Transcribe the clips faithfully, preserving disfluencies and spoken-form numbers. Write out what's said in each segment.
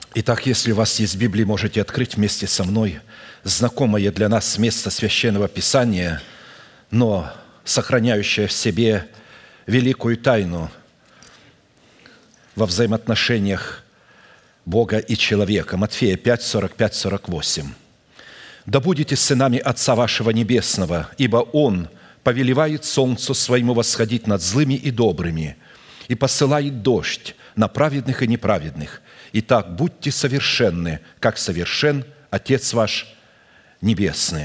Итак, если у вас есть Библия, можете открыть вместе со мной знакомое для нас место Священного Писания, но сохраняющее в себе великую тайну во взаимоотношениях Бога и человека. Матфея пять, сорок пять, сорок восемь. «Да будете сынами Отца вашего Небесного, ибо Он повелевает солнцу своему восходить над злыми и добрыми, и посылает дождь на праведных и неправедных. Итак, будьте совершенны, как совершен Отец ваш Небесный».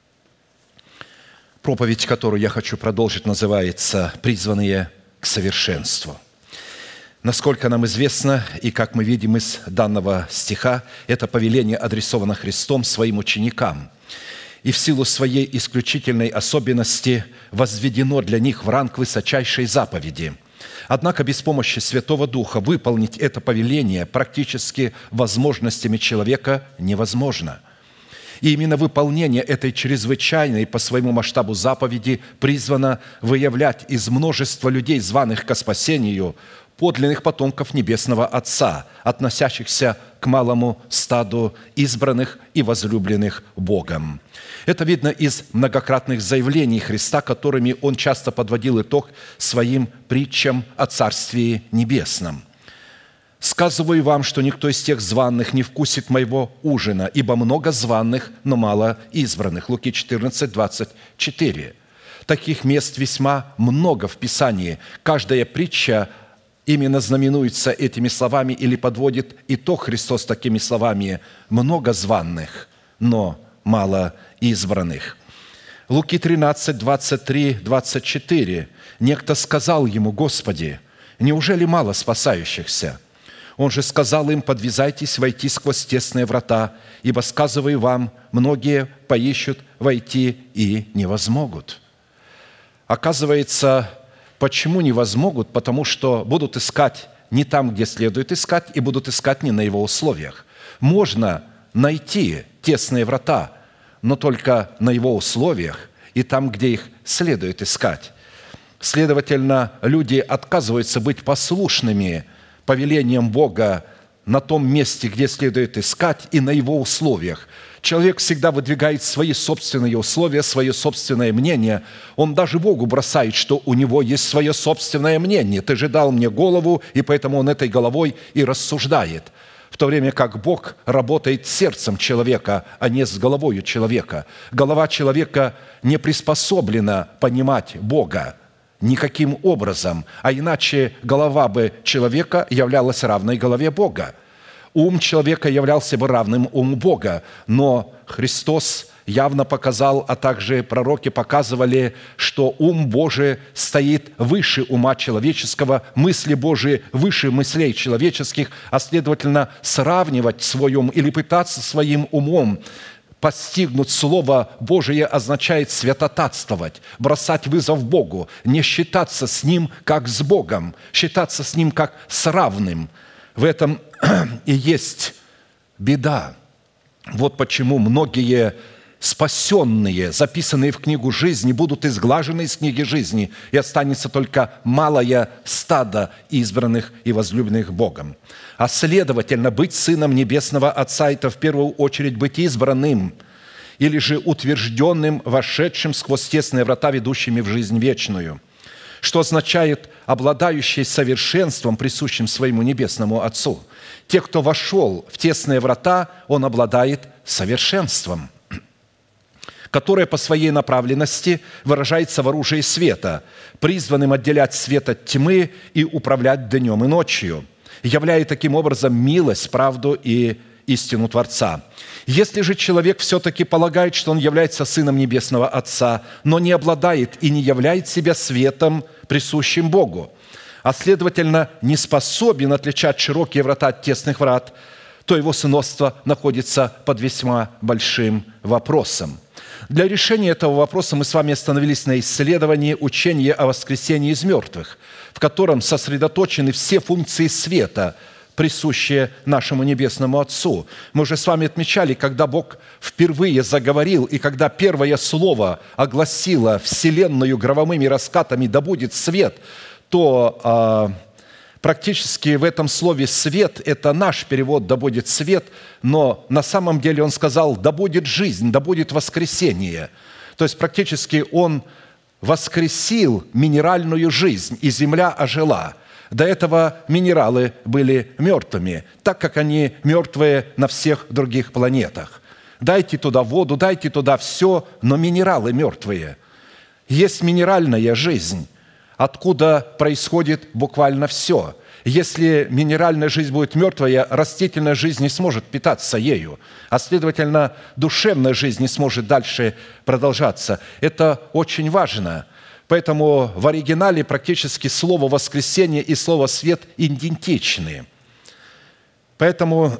Проповедь, которую я хочу продолжить, называется «Призванные к совершенству». Насколько нам известно, и как мы видим из данного стиха, это повеление адресовано Христом своим ученикам, и в силу своей исключительной особенности возведено для них в ранг высочайшей заповеди. Однако без помощи Святого Духа выполнить это повеление практически возможностями человека невозможно. И именно выполнение этой чрезвычайной по своему масштабу заповеди призвано выявлять из множества людей, званых ко спасению, подлинных потомков Небесного Отца, относящихся к малому стаду избранных и возлюбленных Богом. Это видно из многократных заявлений Христа, которыми Он часто подводил итог своим притчам о Царствии Небесном. «Сказываю вам, что никто из тех званных не вкусит моего ужина, ибо много званных, но мало избранных». Луки четырнадцать, двадцать четыре. Таких мест весьма много в Писании. Каждая притча именно знаменуется этими словами или подводит итог Христос такими словами: «Много званных, но мало избранных». Луки тринадцать, двадцать три, двадцать четыре. «Некто сказал ему: Господи, неужели мало спасающихся? Он же сказал им: подвязайтесь войти сквозь тесные врата, ибо, сказываю вам, многие поищут войти и не возмогут». Оказывается, почему не возмогут? Потому что будут искать не там, где следует искать, и будут искать не на его условиях. Можно найти тесные врата, но только на его условиях и там, где их следует искать. Следовательно, люди отказываются быть послушными повелением Бога на том месте, где следует искать, и на его условиях. Человек всегда выдвигает свои собственные условия, свое собственное мнение. Он даже Богу бросает, что у него есть свое собственное мнение. «Ты же дал мне голову», и поэтому он этой головой и рассуждает. В то время как Бог работает сердцем человека, а не с головою человека. Голова человека не приспособлена понимать Бога никаким образом, а иначе голова бы человека являлась равной голове Бога. Ум человека являлся бы равным уму Бога, но Христос явно показал, а также пророки показывали, что ум Божий стоит выше ума человеческого, мысли Божии выше мыслей человеческих, а следовательно, сравнивать свой ум или пытаться своим умом постигнуть Слово Божие означает святотатствовать, бросать вызов Богу, не считаться с Ним как с Богом, считаться с Ним как с равным. В этом и есть беда. Вот почему многие спасенные, записанные в книгу жизни, будут изглажены из книги жизни, и останется только малое стадо избранных и возлюбленных Богом. А следовательно, быть сыном Небесного Отца – это в первую очередь быть избранным или же утвержденным, вошедшим сквозь тесные врата, ведущими в жизнь вечную, что означает обладающий совершенством, присущим своему Небесному Отцу. Те, кто вошел в тесные врата, он обладает совершенством, которое по своей направленности выражается в оружии света, призванным отделять свет от тьмы и управлять днем и ночью, являя таким образом милость, правду и истину Творца. Если же человек все-таки полагает, что он является сыном Небесного Отца, но не обладает и не являет себя светом, присущим Богу, а следовательно не способен отличать широкие врата от тесных врат, то его сыновство находится под весьма большим вопросом. Для решения этого вопроса мы с вами остановились на исследовании учения о воскресении из мертвых, в котором сосредоточены все функции света, присущие нашему Небесному Отцу. Мы уже с вами отмечали, когда Бог впервые заговорил, и когда первое слово огласило вселенную громовыми раскатами «да будет свет», то Практически в этом слове «свет» – это наш перевод «да будет свет», но на самом деле он сказал «да будет жизнь, да будет воскресение». То есть практически он воскресил минеральную жизнь, и земля ожила. До этого минералы были мертвыми, так как они мертвые на всех других планетах. Дайте туда воду, дайте туда все, но минералы мертвые. Есть минеральная жизнь, откуда происходит буквально все. Если минеральная жизнь будет мертвая, растительная жизнь не сможет питаться ею, а, следовательно, душевная жизнь не сможет дальше продолжаться. Это очень важно. Поэтому в оригинале практически слово «воскресение» и слово «свет» идентичны. Поэтому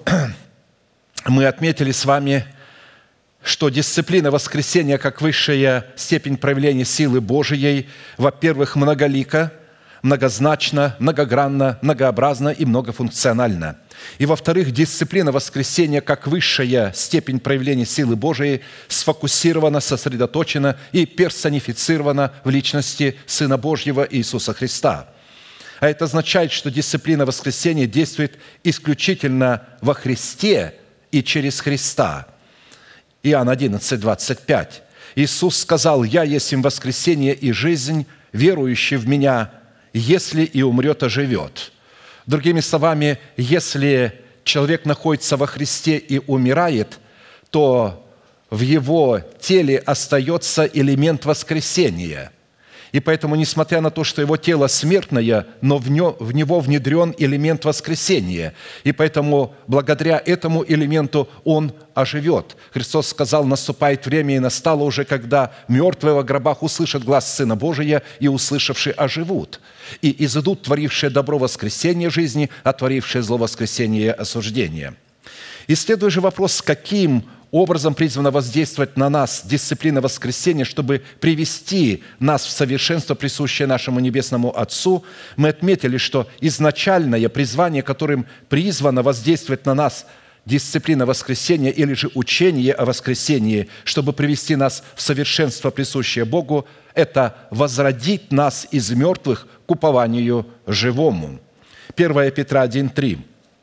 мы отметили с вами, что дисциплина воскресения как высшая степень проявления силы Божией, во-первых, многолика, многозначно, многогранно, многообразно и многофункционально. И, во-вторых, дисциплина воскресения как высшая степень проявления силы Божией сфокусирована, сосредоточена и персонифицирована в личности Сына Божьего Иисуса Христа. А это означает, что дисциплина воскресения действует исключительно во Христе и через Христа. Иоанн одиннадцать, двадцать пять. Иисус сказал: «Я есть им воскресение и жизнь, верующий в Меня, если и умрет, оживет». Другими словами, если человек находится во Христе и умирает, то в его теле остается элемент воскресения. И поэтому, несмотря на то, что его тело смертное, но в него внедрен элемент воскресения. И поэтому, благодаря этому элементу он оживет. Христос сказал: «Наступает время, и настало уже, когда мертвые во гробах услышат глас Сына Божия, и, услышавшие, оживут. И изыдут творившие добро воскресение жизни, а творившие зло воскресение осуждения». И следует же вопрос, каким образом призвана воздействовать на нас дисциплина воскресения, чтобы привести нас в совершенство, присущее нашему Небесному Отцу. Мы отметили, что изначальное призвание, которым призвано воздействовать на нас дисциплина воскресения или же учение о воскресении, чтобы привести нас в совершенство, присущее Богу, это возродить нас из мертвых к упованию живому. первое Петра один, три.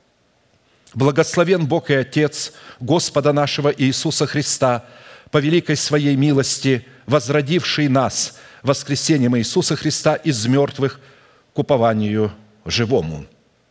«Благословен Бог и Отец Господа нашего Иисуса Христа, по великой Своей милости, возродивший нас воскресением Иисуса Христа из мертвых к упованию живому».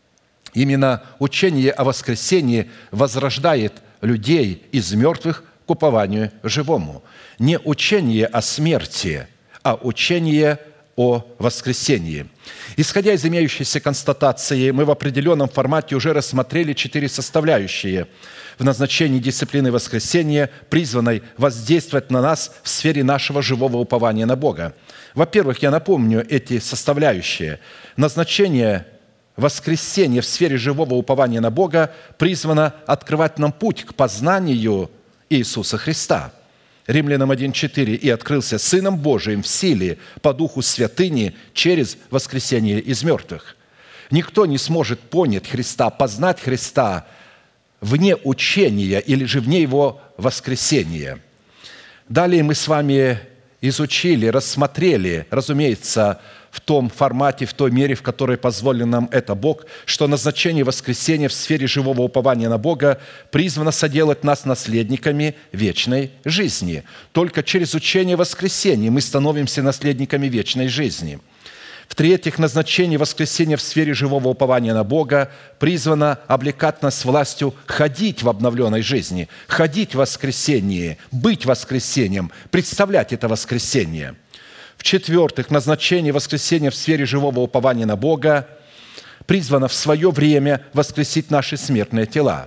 Именно учение о воскресении возрождает людей из мертвых к упованию живому. Не учение о смерти, а учение о воскресении. Исходя из имеющейся констатации, мы в определенном формате уже рассмотрели четыре составляющие в назначении дисциплины воскресения, призванной воздействовать на нас в сфере нашего живого упования на Бога. Во-первых, я напомню эти составляющие. Назначение воскресения в сфере живого упования на Бога призвано открывать нам путь к познанию Иисуса Христа. Римлянам один, четыре. «И открылся Сыном Божиим в силе по Духу святыни через воскресение из мертвых». Никто не сможет понять Христа, познать Христа вне учения или же вне Его воскресения. Далее мы с вами изучили, рассмотрели, разумеется, в том формате, в той мере, в которой позволил нам это Бог, что назначение воскресения в сфере живого упования на Бога призвано соделать нас наследниками вечной жизни. Только через учение воскресения мы становимся наследниками вечной жизни. В-третьих, назначение воскресения в сфере живого упования на Бога призвано облекать нас властью ходить в обновленной жизни, ходить в воскресении, быть воскресением, представлять это воскресение. В-четвертых, назначение воскресения в сфере живого упования на Бога призвано в свое время воскресить наши смертные тела.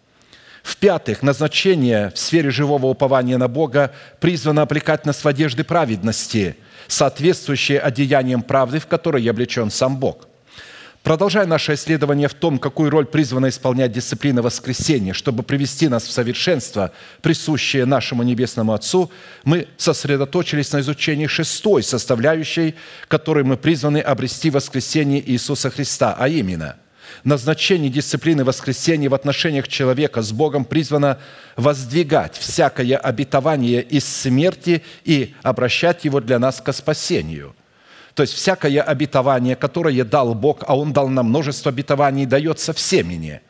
В-пятых, назначение в сфере живого упования на Бога призвано облекать нас в одежды праведности, соответствующие одеяниям правды, в которой облечен сам Бог. Продолжая наше исследование в том, какую роль призвана исполнять дисциплина воскресения, чтобы привести нас в совершенство, присущее нашему Небесному Отцу, мы сосредоточились на изучении шестой составляющей, которой мы призваны обрести воскресение Иисуса Христа, а именно назначение дисциплины воскресения в отношениях человека с Богом призвано воздвигать всякое обетование из смерти и обращать его для нас ко спасению. То есть всякое обетование, которое дал Бог, а Он дал нам множество обетований, дается в семени.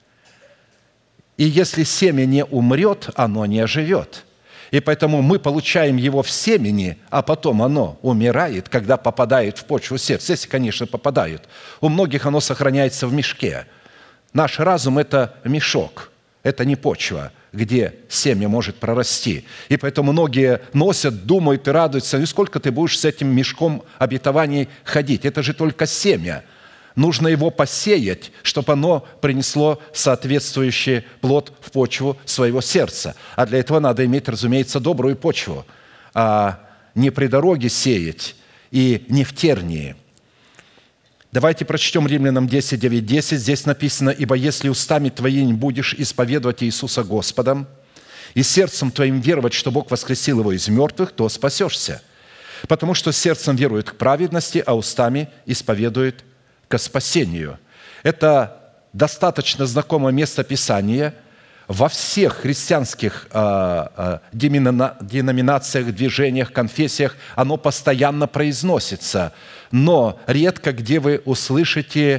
И если семя не умрет, оно не оживет. И поэтому мы получаем его в семени, а потом оно умирает, когда попадает в почву сердца. Если, конечно, попадает. У многих оно сохраняется в мешке. Наш разум – это мешок, это не почва, где семя может прорасти. И поэтому многие носят, думают и радуются. И сколько ты будешь с этим мешком обетований ходить? Это же только семя. Нужно его посеять, чтобы оно принесло соответствующий плод в почву своего сердца. А для этого надо иметь, разумеется, добрую почву, а не при дороге сеять и не в тернии. Давайте прочтем Римлянам десять, девять, десять. Здесь написано: «Ибо если устами твоими будешь исповедовать Иисуса Господом и сердцем твоим веровать, что Бог воскресил Его из мертвых, то спасешься. Потому что сердцем верует к праведности, а устами исповедует к спасению». Это достаточно знакомое место Писания. Во всех христианских э, э, деноминациях, движениях, конфессиях оно постоянно произносится. Но редко где вы услышите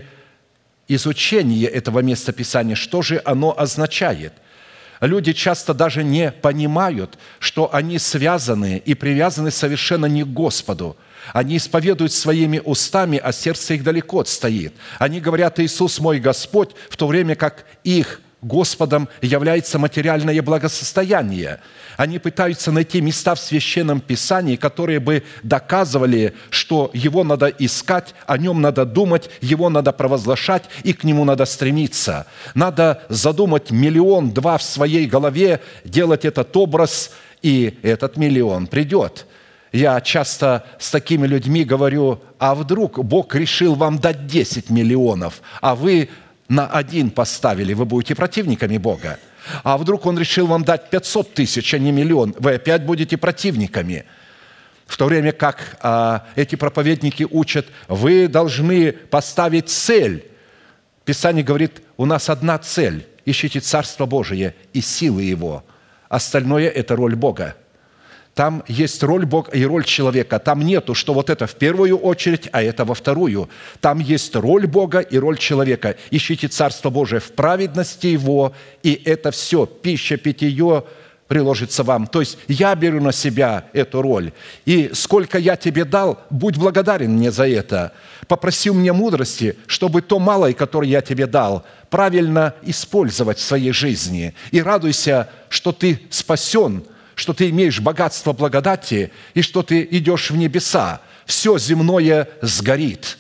изучение этого места Писания, что же оно означает. Люди часто даже не понимают, что они связаны и привязаны совершенно не к Господу. Они исповедуют своими устами, а сердце их далеко отстоит. Они говорят: «Иисус мой Господь», в то время как их Господом является материальное благосостояние. Они пытаются найти места в Священном Писании, которые бы доказывали, что Его надо искать, о Нем надо думать, Его надо провозглашать и к Нему надо стремиться. Надо задумать миллион-два в своей голове, делать этот образ, и этот миллион придет. Я часто с такими людьми говорю: а вдруг Бог решил вам дать десять миллионов, а вы на один поставили, вы будете противниками Бога. А вдруг Он решил вам дать пятьсот тысяч, а не миллион, вы опять будете противниками. В то время как а, эти проповедники учат: вы должны поставить цель. Писание говорит: у нас одна цель – ищите Царство Божие и силы Его. Остальное – это роль Бога. Там есть роль Бога и роль человека. Там нету, что вот это в первую очередь, а это во вторую. Там есть роль Бога и роль человека. Ищите Царство Божие в праведности Его, и это все, пища, питье приложится вам. То есть я беру на себя эту роль. И сколько я тебе дал, будь благодарен мне за это. Попроси у меня мудрости, чтобы то малое, которое я тебе дал, правильно использовать в своей жизни. И радуйся, что ты спасен, что ты имеешь богатство благодати и что ты идешь в небеса. Все земное сгорит.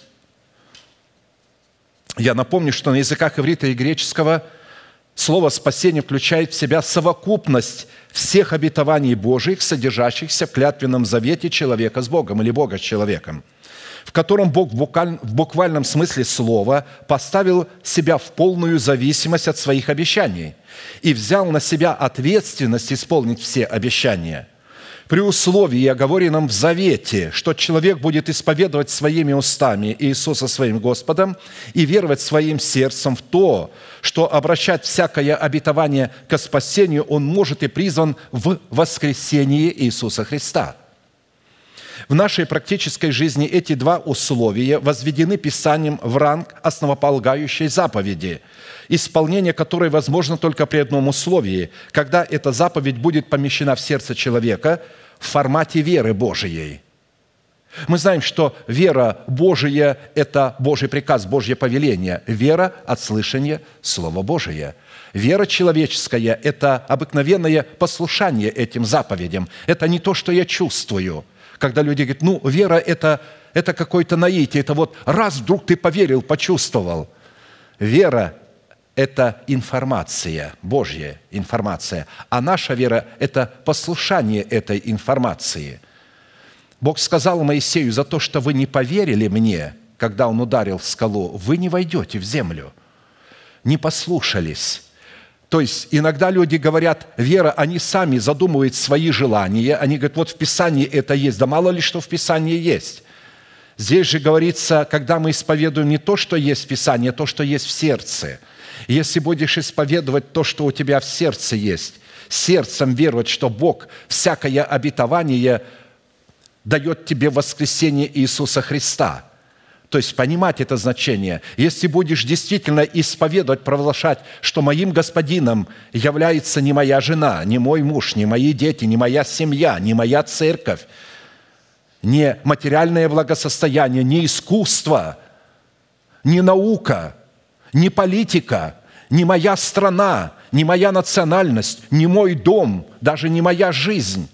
Я напомню, что на языках иврита и греческого слово «спасение» включает в себя совокупность всех обетований Божьих, содержащихся в клятвенном завете человека с Богом или Бога с человеком, в котором Бог в буквальном смысле слова поставил себя в полную зависимость от своих обещаний и взял на себя ответственность исполнить все обещания. При условии, оговоренном в завете, что человек будет исповедовать своими устами Иисуса своим Господом и веровать своим сердцем в то, что обращать всякое обетование ко спасению он может и призван в воскресении Иисуса Христа. В нашей практической жизни эти два условия возведены Писанием в ранг основополагающей заповеди, исполнение которой возможно только при одном условии, когда эта заповедь будет помещена в сердце человека в формате веры Божией. Мы знаем, что вера Божия – это Божий приказ, Божье повеление. Вера от слышания Слова Божия. Вера человеческая – это обыкновенное послушание этим заповедям. Это не то, что я чувствую. Когда люди говорят: ну, вера это, – это какое-то наитие, это вот раз вдруг ты поверил, почувствовал. Вера – это информация, Божья информация, а наша вера – это послушание этой информации. Бог сказал Моисею: за то, что вы не поверили мне, когда Он ударил в скалу, вы не войдете в землю, не послушались. То есть иногда люди говорят: вера, они сами задумывают свои желания, они говорят: вот в Писании это есть, да мало ли что в Писании есть. Здесь же говорится, когда мы исповедуем не то, что есть в Писании, а то, что есть в сердце. Если будешь исповедовать то, что у тебя в сердце есть, сердцем веровать, что Бог всякое обетование дает тебе воскресение Иисуса Христа. То есть понимать это значение. Если будешь действительно исповедовать, провозглашать, что моим господином является не моя жена, не мой муж, не мои дети, не моя семья, не моя церковь, не материальное благосостояние, не искусство, не наука, не политика, не моя страна, не моя национальность, не мой дом, даже не моя жизнь,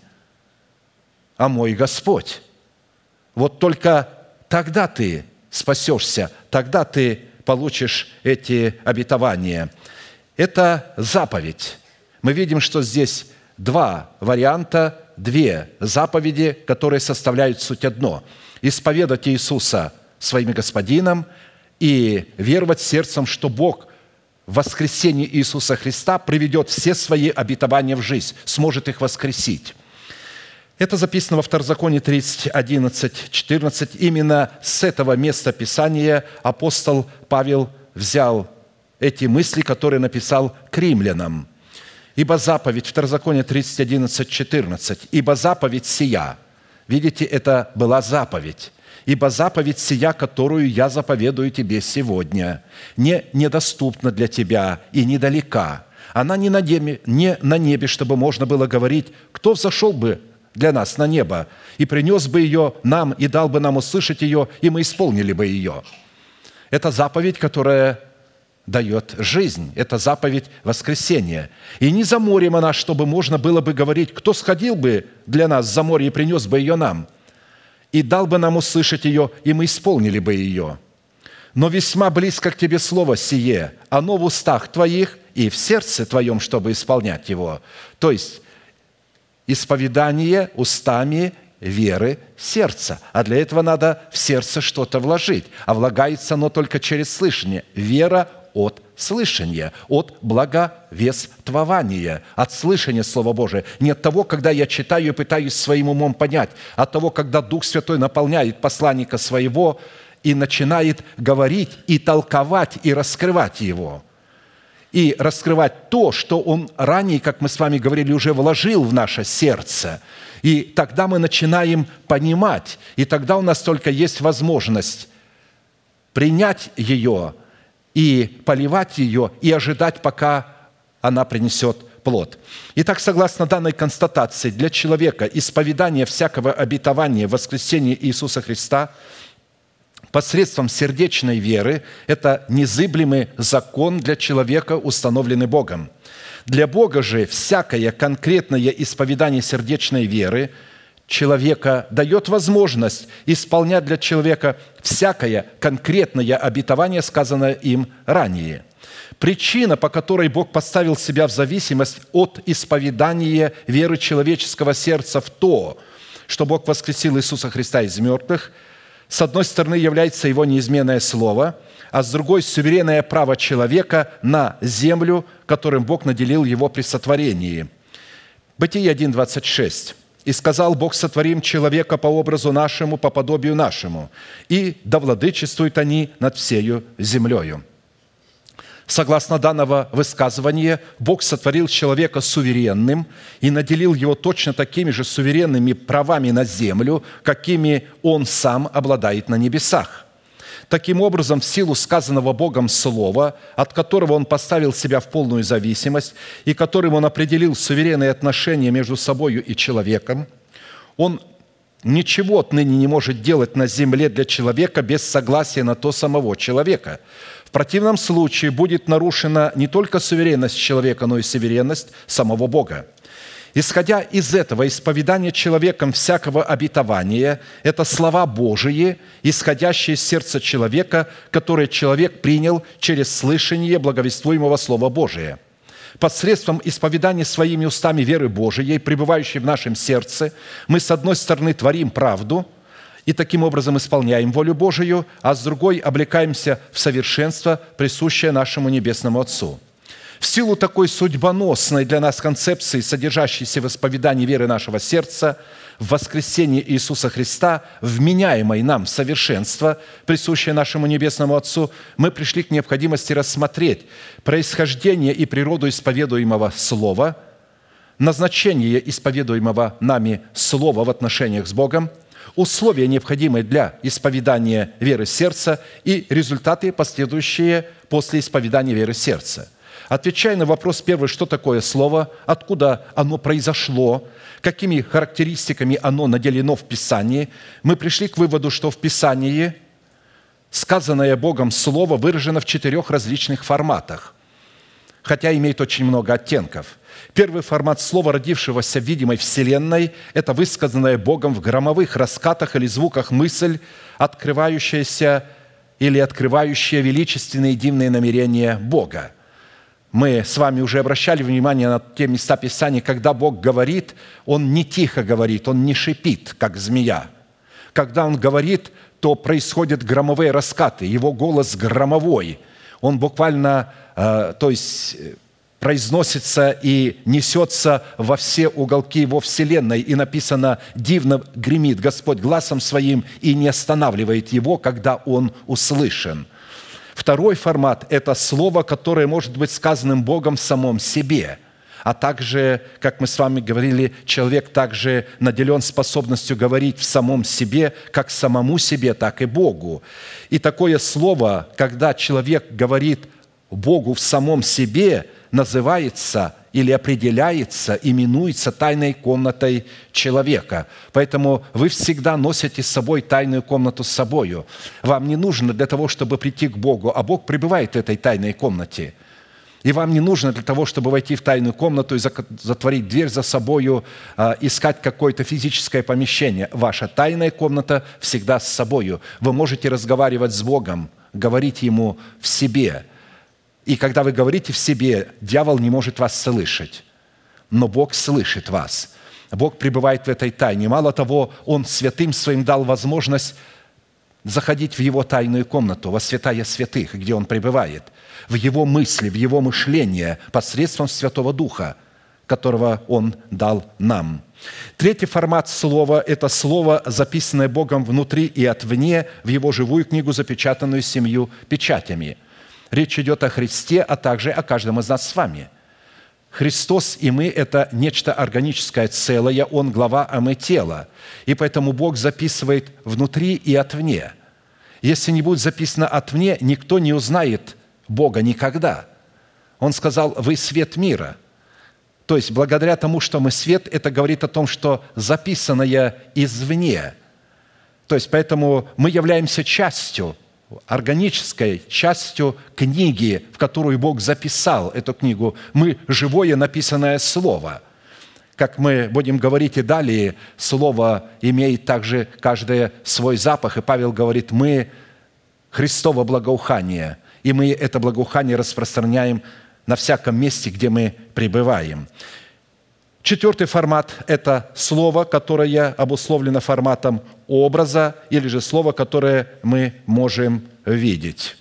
а мой Господь. Вот только тогда ты спасешься, тогда ты получишь эти обетования. Это заповедь. Мы видим, что здесь два варианта, две заповеди, которые составляют суть одно. Исповедать Иисуса своим Господином и веровать сердцем, что Бог в воскресении Иисуса Христа приведет все свои обетования в жизнь, сможет их воскресить. Это записано во Второзаконие тридцать, одиннадцать, четырнадцать. Именно с этого места Писания апостол Павел взял эти мысли, которые написал к римлянам. «Ибо заповедь», Второзаконие тридцать, одиннадцать, четырнадцать, «Ибо заповедь сия». Видите, это была заповедь. «Ибо заповедь сия, которую я заповедую тебе сегодня, не недоступна для тебя и недалека. Она не на небе, не на небе, чтобы можно было говорить, кто взошел бы для нас на небо, и принес бы ее нам, и дал бы нам услышать ее, и мы исполнили бы ее». Это заповедь, которая дает жизнь. Это заповедь воскресения. И не за морем она, чтобы можно было бы говорить, кто сходил бы для нас за море и принес бы ее нам, и дал бы нам услышать ее, и мы исполнили бы ее. Но весьма близко к тебе слово сие, оно в устах твоих и в сердце твоем, чтобы исполнять его. То есть, исповедание устами веры сердца. А для этого надо в сердце что-то вложить. А влагается оно только через слышание. Вера от слышания, от благовествования, от слышания Слова Божия. Не от того, когда я читаю и пытаюсь своим умом понять, а от того, когда Дух Святой наполняет посланника своего и начинает говорить и толковать, и раскрывать его. И раскрывать то, что Он ранее, как мы с вами говорили, уже вложил в наше сердце. И тогда мы начинаем понимать, и тогда у нас только есть возможность принять ее и поливать ее, и ожидать, пока она принесет плод. Итак, согласно данной констатации, для человека исповедание всякого обетования воскресения Иисуса Христа посредством сердечной веры – это незыблемый закон для человека, установленный Богом. Для Бога же всякое конкретное исповедание сердечной веры человека дает возможность исполнять для человека всякое конкретное обетование, сказанное им ранее. Причина, по которой Бог поставил себя в зависимость от исповедания веры человеческого сердца в то, что Бог воскресил Иисуса Христа из мертвых, с одной стороны, является Его неизменное Слово, а с другой – суверенное право человека на землю, которым Бог наделил его при сотворении. Бытие один, двадцать шесть. «И сказал Бог, сотворим человека по образу нашему, по подобию нашему, и да владычествуют они над всею землею». Согласно данного высказывания, Бог сотворил человека суверенным и наделил его точно такими же суверенными правами на землю, какими он сам обладает на небесах. Таким образом, в силу сказанного Богом слова, от которого он поставил себя в полную зависимость и которым он определил суверенные отношения между собою и человеком, он ничего отныне не может делать на земле для человека без согласия на то самого человека. В противном случае будет нарушена не только суверенность человека, но и суверенность самого Бога. Исходя из этого, исповедание человеком всякого обетования – это слова Божии, исходящие из сердца человека, которые человек принял через слышание благовествуемого Слова Божия. Посредством исповедания своими устами веры Божией, пребывающей в нашем сердце, мы, с одной стороны, творим правду и таким образом исполняем волю Божию, а с другой облекаемся в совершенство, присущее нашему Небесному Отцу. В силу такой судьбоносной для нас концепции, содержащейся в исповедании веры нашего сердца, в воскресении Иисуса Христа, вменяемой нам в совершенство, присущее нашему Небесному Отцу, мы пришли к необходимости рассмотреть происхождение и природу исповедуемого Слова, назначение исповедуемого нами Слова в отношениях с Богом, условия, необходимые для исповедания веры сердца, и результаты, последующие после исповедания веры сердца. Отвечая на вопрос первый, что такое слово, откуда оно произошло, какими характеристиками оно наделено в Писании, мы пришли к выводу, что в Писании сказанное Богом слово выражено в четырех различных форматах, хотя имеет очень много оттенков. Первый формат слова, родившегося в видимой вселенной, это высказанная Богом в громовых раскатах или звуках мысль, открывающаяся или открывающая величественные и дивные намерения Бога. Мы с вами уже обращали внимание на те места Писания, когда Бог говорит, Он не тихо говорит, Он не шипит, как змея. Когда Он говорит, то происходят громовые раскаты, Его голос громовой. Он буквально, э, то есть, произносится и несется во все уголки Его вселенной. И написано, дивно гремит Господь гласом Своим и не останавливает Его, когда Он услышан. Второй формат – это слово, которое может быть сказанным Богом в самом себе. А также, как мы с вами говорили, человек также наделен способностью говорить в самом себе, как самому себе, так и Богу. И такое слово, когда человек говорит Богу в самом себе, называется или определяется, именуется тайной комнатой человека. Поэтому вы всегда носите с собой тайную комнату с собою. Вам не нужно для того, чтобы прийти к Богу, а Бог пребывает в этой тайной комнате. И вам не нужно для того, чтобы войти в тайную комнату и затворить дверь за собою, искать какое-то физическое помещение. Ваша тайная комната всегда с собою. Вы можете разговаривать с Богом, говорить Ему в себе. И когда вы говорите в себе, дьявол не может вас слышать. Но Бог слышит вас. Бог пребывает в этой тайне. Мало того, Он святым Своим дал возможность заходить в Его тайную комнату, во святая святых, где Он пребывает, в Его мысли, в Его мышление, посредством Святого Духа, которого Он дал нам. Третий формат слова – это слово, записанное Богом внутри и отвне, в Его живую книгу, запечатанную семью печатями. Речь идет о Христе, а также о каждом из нас с вами. Христос и мы – это нечто органическое, целое, Он глава, а мы тело. И поэтому Бог записывает внутри и отвне. Если не будет записано отвне, никто не узнает Бога никогда. Он сказал, вы свет мира. То есть, благодаря тому, что мы свет, это говорит о том, что записанное извне. То есть, поэтому мы являемся частью, органической частью книги, в которую Бог записал эту книгу. Мы – живое написанное слово. Как мы будем говорить и далее, слово имеет также каждое свой запах. И Павел говорит, мы – Христово благоухание, и мы это благоухание распространяем на всяком месте, где мы пребываем. Четвертый формат – это слово, которое обусловлено форматом образа, или же слово, которое мы можем видеть.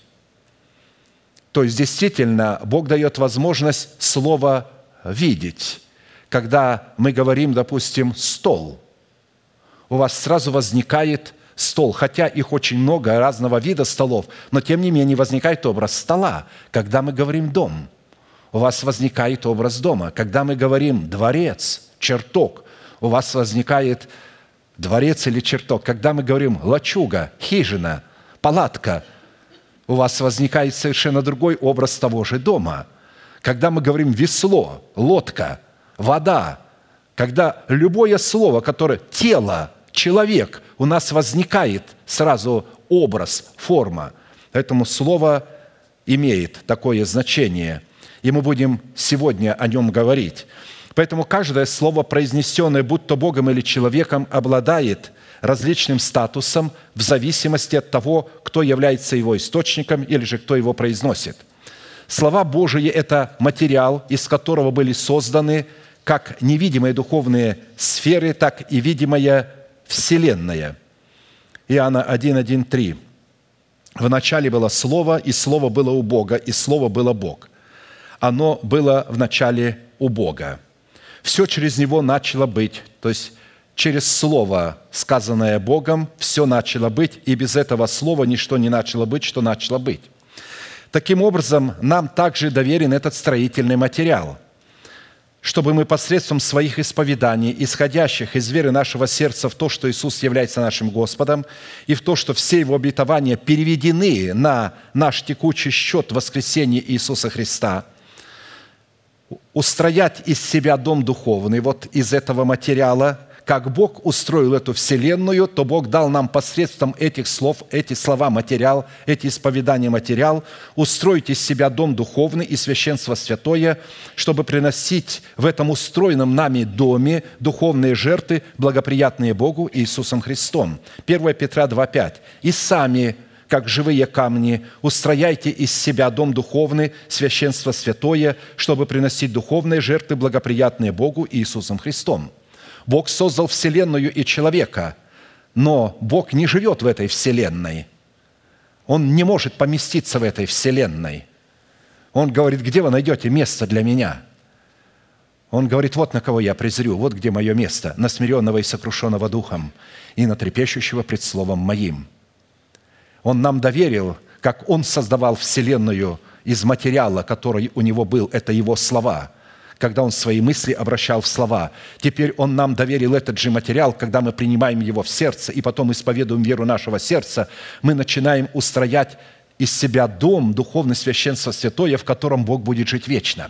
То есть, действительно, Бог дает возможность слово видеть. Когда мы говорим, допустим, «стол», у вас сразу возникает стол, хотя их очень много, разного вида столов, но тем не менее возникает образ стола. Когда мы говорим «дом», у вас возникает образ дома. Когда мы говорим «дворец», «чертог», у вас возникает дворец или чертог. Когда мы говорим «лачуга», «хижина», «палатка», у вас возникает совершенно другой образ того же дома. Когда мы говорим «весло», «лодка», «вода», когда любое слово, которое «тело», «человек», у нас возникает сразу образ, форма. Поэтому слово имеет такое значение – и мы будем сегодня о нем говорить. Поэтому каждое слово, произнесенное будь то Богом или человеком, обладает различным статусом в зависимости от того, кто является его источником или же кто его произносит. Слова Божии – это материал, из которого были созданы как невидимые духовные сферы, так и видимая вселенная. Иоанна один, один, три. «В начале было Слово, и Слово было у Бога, и Слово было Бог. Оно было в начале у Бога. Все через Него начало быть». То есть через Слово, сказанное Богом, все начало быть, и без этого Слова ничто не начало быть, что начало быть. Таким образом, нам также доверен этот строительный материал. чтобы мы посредством своих исповеданий, исходящих из веры нашего сердца в то, что Иисус является нашим Господом, и в то, что все Его обетования переведены на наш текущий счет воскресения Иисуса Христа, устроять из себя дом духовный, вот из этого материала, как Бог устроил эту вселенную, то Бог дал нам посредством этих слов, эти слова материал, эти исповедания материал, устроить из себя дом духовный и священство святое, чтобы приносить в этом устроенном нами доме духовные жертвы, благоприятные Богу и Иисусом Христом. первое Петра два пять. «И сами, как живые камни, устрояйте из себя дом духовный, священство святое, чтобы приносить духовные жертвы, благоприятные Богу и Иисусом Христом». Бог создал вселенную и человека, но Бог не живет в этой вселенной. Он не может поместиться в этой вселенной. Он говорит: где вы найдете место для меня? Он говорит: вот на кого я презрю, вот где мое место, на смиренного и сокрушенного духом, и на трепещущего пред словом моим. Он нам доверил, как Он создавал вселенную из материала, который у Него был, это Его слова, когда Он свои мысли обращал в слова. Теперь Он нам доверил этот же материал, когда мы принимаем его в сердце и потом исповедуем веру нашего сердца, мы начинаем устроять из себя дом, духовное священство святое, в котором Бог будет жить вечно.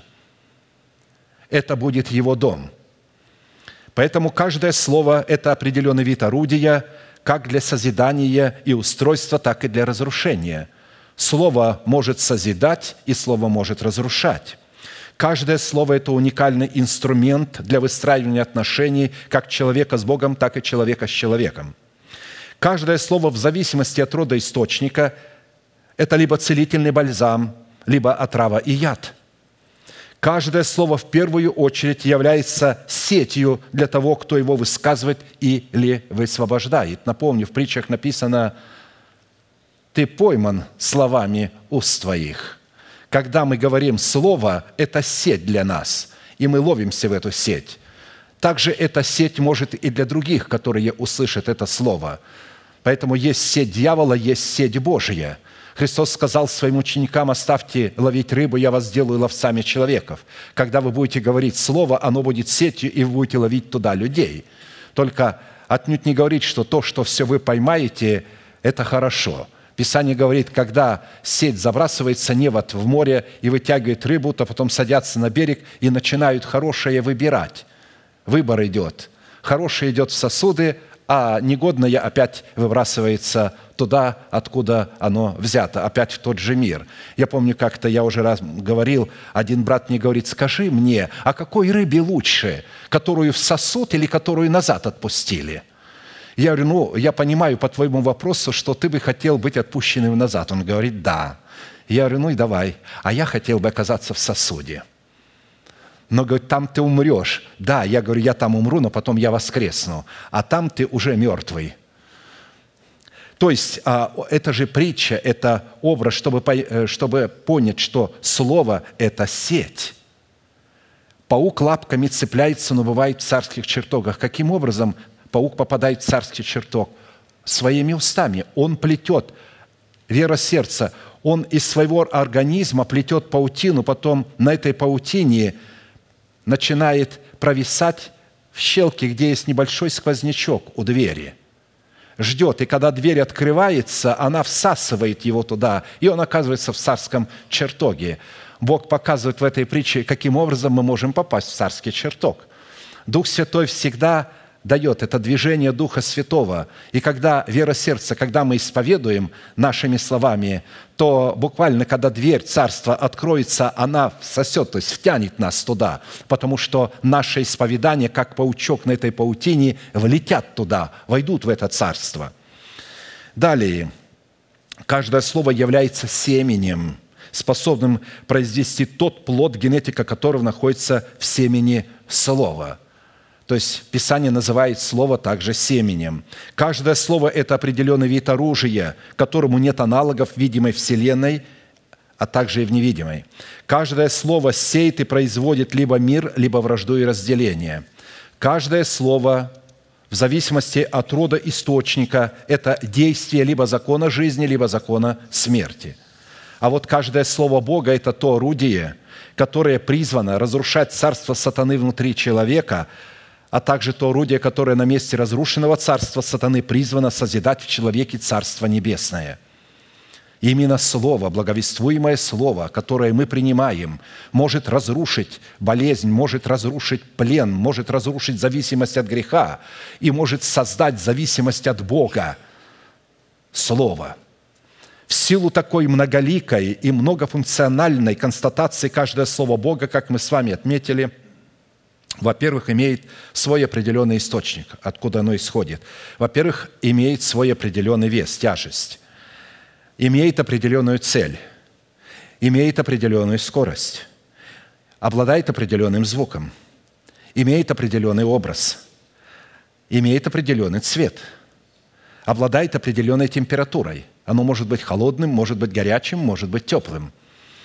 Это будет Его дом. Поэтому каждое слово – это определенный вид орудия, как для созидания и устройства, так и для разрушения. Слово может созидать, и слово может разрушать. Каждое слово – это уникальный инструмент для выстраивания отношений как человека с Богом, так и человека с человеком. Каждое слово в зависимости от рода источника – это либо целительный бальзам, либо отрава и яд. Каждое слово в первую очередь является сетью для того, кто его высказывает или высвобождает. Напомню, в притчах написано: «Ты пойман словами уст твоих». Когда мы говорим слово, это сеть для нас, и мы ловимся в эту сеть. Также эта сеть может и для других, которые услышат это слово. Поэтому есть сеть дьявола, есть сеть Божия. Христос сказал своим ученикам: «Оставьте ловить рыбу, я вас сделаю ловцами человеков». Когда вы будете говорить слово, оно будет сетью, и вы будете ловить туда людей. Только отнюдь не говорить, что то, что все вы поймаете, это хорошо. Писание говорит, когда сеть забрасывается невод в море и вытягивает рыбу, то потом садятся на берег и начинают хорошее выбирать. Выбор идет. Хорошее идет в сосуды, а негодное опять выбрасывается туда, откуда оно взято, опять в тот же мир. Я помню, как-то я уже раз говорил, один брат мне говорит: «Скажи мне, а какой рыбе лучше, которую в сосуд или которую назад отпустили?» Я говорю: ну, я понимаю по твоему вопросу, что ты бы хотел быть отпущенным назад. Он говорит: да. Я говорю: ну и давай. А я хотел бы оказаться в сосуде. Но, говорит, там ты умрешь. Да, я говорю, я там умру, но потом я воскресну. А там ты уже мертвый. То есть, это же притча, это образ, чтобы, чтобы понять, что слово – это сеть. Паук лапками цепляется, но бывает в царских чертогах. Каким образом паук попадает в царский чертог? Своими устами. Он плетет, вера сердца, он из своего организма плетет паутину, потом на этой паутине начинает провисать в щелке, где есть небольшой сквознячок у двери. Ждет, и когда дверь открывается, она всасывает его туда, и он оказывается в царском чертоге. Бог показывает в этой притче, каким образом мы можем попасть в царский чертог. Дух Святой всегда дает это движение Духа Святого. И когда вера сердца, когда мы исповедуем нашими словами, то буквально, когда дверь царства откроется, она всосет, то есть втянет нас туда, потому что наше исповедание, как паучок на этой паутине, влетят туда, войдут в это царство. Далее. Каждое слово является семенем, способным произвести тот плод, генетика которого находится в семени слова. То есть Писание называет слово также семенем. Каждое слово – это определенный вид оружия, которому нет аналогов в видимой вселенной, а также и в невидимой. Каждое слово сеет и производит либо мир, либо вражду и разделение. Каждое слово, в зависимости от рода источника, это действие либо закона жизни, либо закона смерти. А вот каждое слово Бога – это то орудие, которое призвано разрушать царство сатаны внутри человека, а также то орудие, которое на месте разрушенного царства сатаны призвано созидать в человеке Царство Небесное. Именно Слово, благовествуемое Слово, которое мы принимаем, может разрушить болезнь, может разрушить плен, может разрушить зависимость от греха и может создать зависимость от Бога. Слово. В силу такой многоликой и многофункциональной констатации каждое Слово Бога, как мы с вами отметили, во-первых, имеет свой определенный источник, откуда оно исходит. Во-первых, имеет свой определенный вес, тяжесть. Имеет определенную цель, имеет определенную скорость, обладает определенным звуком, имеет определенный образ, имеет определенный цвет, обладает определенной температурой. Оно может быть холодным, может быть горячим, может быть теплым.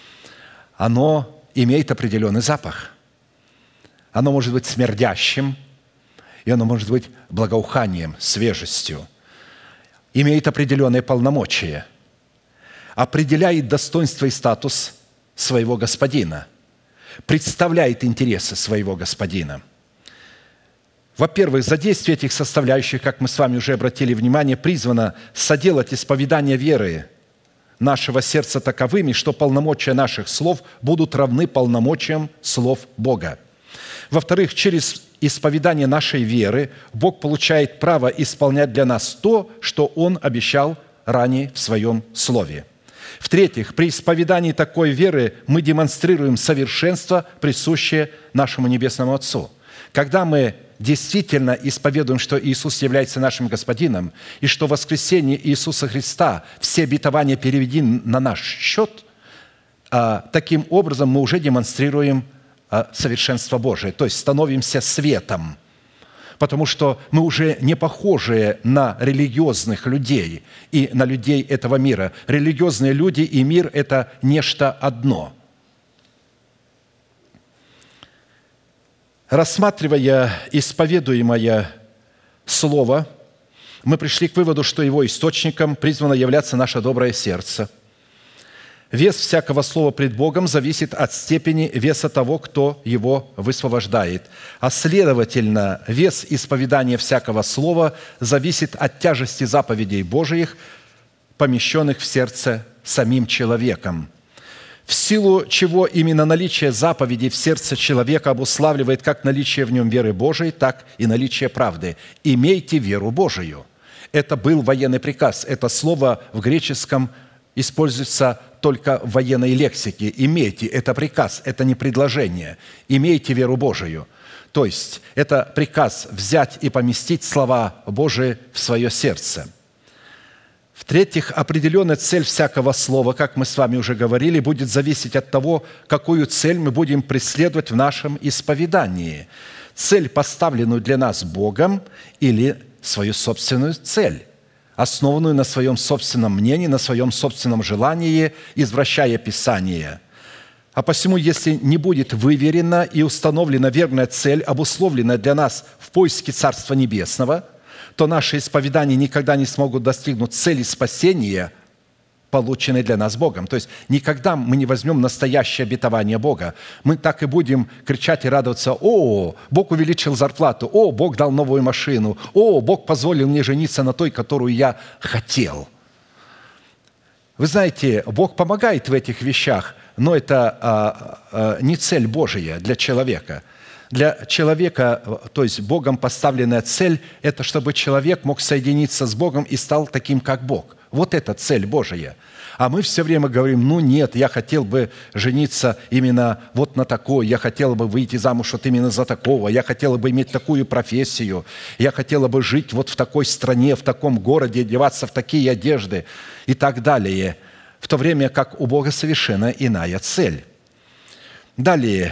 Оно имеет определенный запах. Оно может быть смердящим, и оно может быть благоуханием, свежестью. Имеет определенные полномочия. Определяет достоинство и статус своего господина, представляет интересы своего господина. Во-первых, за действие этих составляющих, как мы с вами уже обратили внимание, призвано соделать исповедание веры нашего сердца таковыми, что полномочия наших слов будут равны полномочиям слов Бога. Во-вторых, через исповедание нашей веры Бог получает право исполнять для нас то, что Он обещал ранее в Своем Слове. В-третьих, при исповедании такой веры мы демонстрируем совершенство, присущее нашему Небесному Отцу. Когда мы действительно исповедуем, что Иисус является нашим Господином, и что воскресение Иисуса Христа, все обетования переведены на наш счет, таким образом мы уже демонстрируем совершенство Божие, то есть становимся светом, потому что мы уже не похожи на религиозных людей и на людей этого мира. Религиозные люди и мир – это нечто одно. Рассматривая исповедуемое Слово, мы пришли к выводу, что его источником призвано являться наше доброе сердце. Вес всякого слова пред Богом зависит от степени веса того, кто его высвобождает. А следовательно, вес исповедания всякого слова зависит от тяжести заповедей Божиих, помещенных в сердце самим человеком. В силу чего именно наличие заповедей в сердце человека обуславливает как наличие в нем веры Божией, так и наличие правды. «Имейте веру Божию». Это был военный приказ. Это слово в греческом используется только в военной лексике. «Имейте» – это приказ, это не предложение. «Имейте веру Божию». То есть это приказ взять и поместить слова Божии в свое сердце. В-третьих, определенная цель всякого слова, как мы с вами уже говорили, будет зависеть от того, какую цель мы будем преследовать в нашем исповедании. Цель, поставленную для нас Богом, или свою собственную цель, основанную на своем собственном мнении, на своем собственном желании, извращая Писание. А посему, если не будет выверена и установлена верная цель, обусловленная для нас в поиске Царства Небесного, то наши исповедания никогда не смогут достигнуть цели спасения, полученной для нас Богом. То есть никогда мы не возьмем настоящее обетование Бога. Мы так и будем кричать и радоваться: «О, Бог увеличил зарплату! О, Бог дал новую машину! О, Бог позволил мне жениться на той, которую я хотел!» Вы знаете, Бог помогает в этих вещах, но это а, а, не цель Божия для человека. Для человека, то есть Богом поставленная цель, это чтобы человек мог соединиться с Богом и стал таким, как Бог. Вот это цель Божия. А мы все время говорим: ну нет, я хотел бы жениться именно вот на такой, я хотел бы выйти замуж вот именно за такого, я хотел бы иметь такую профессию, я хотела бы жить вот в такой стране, в таком городе, одеваться в такие одежды и так далее, в то время как у Бога совершенно иная цель. Далее,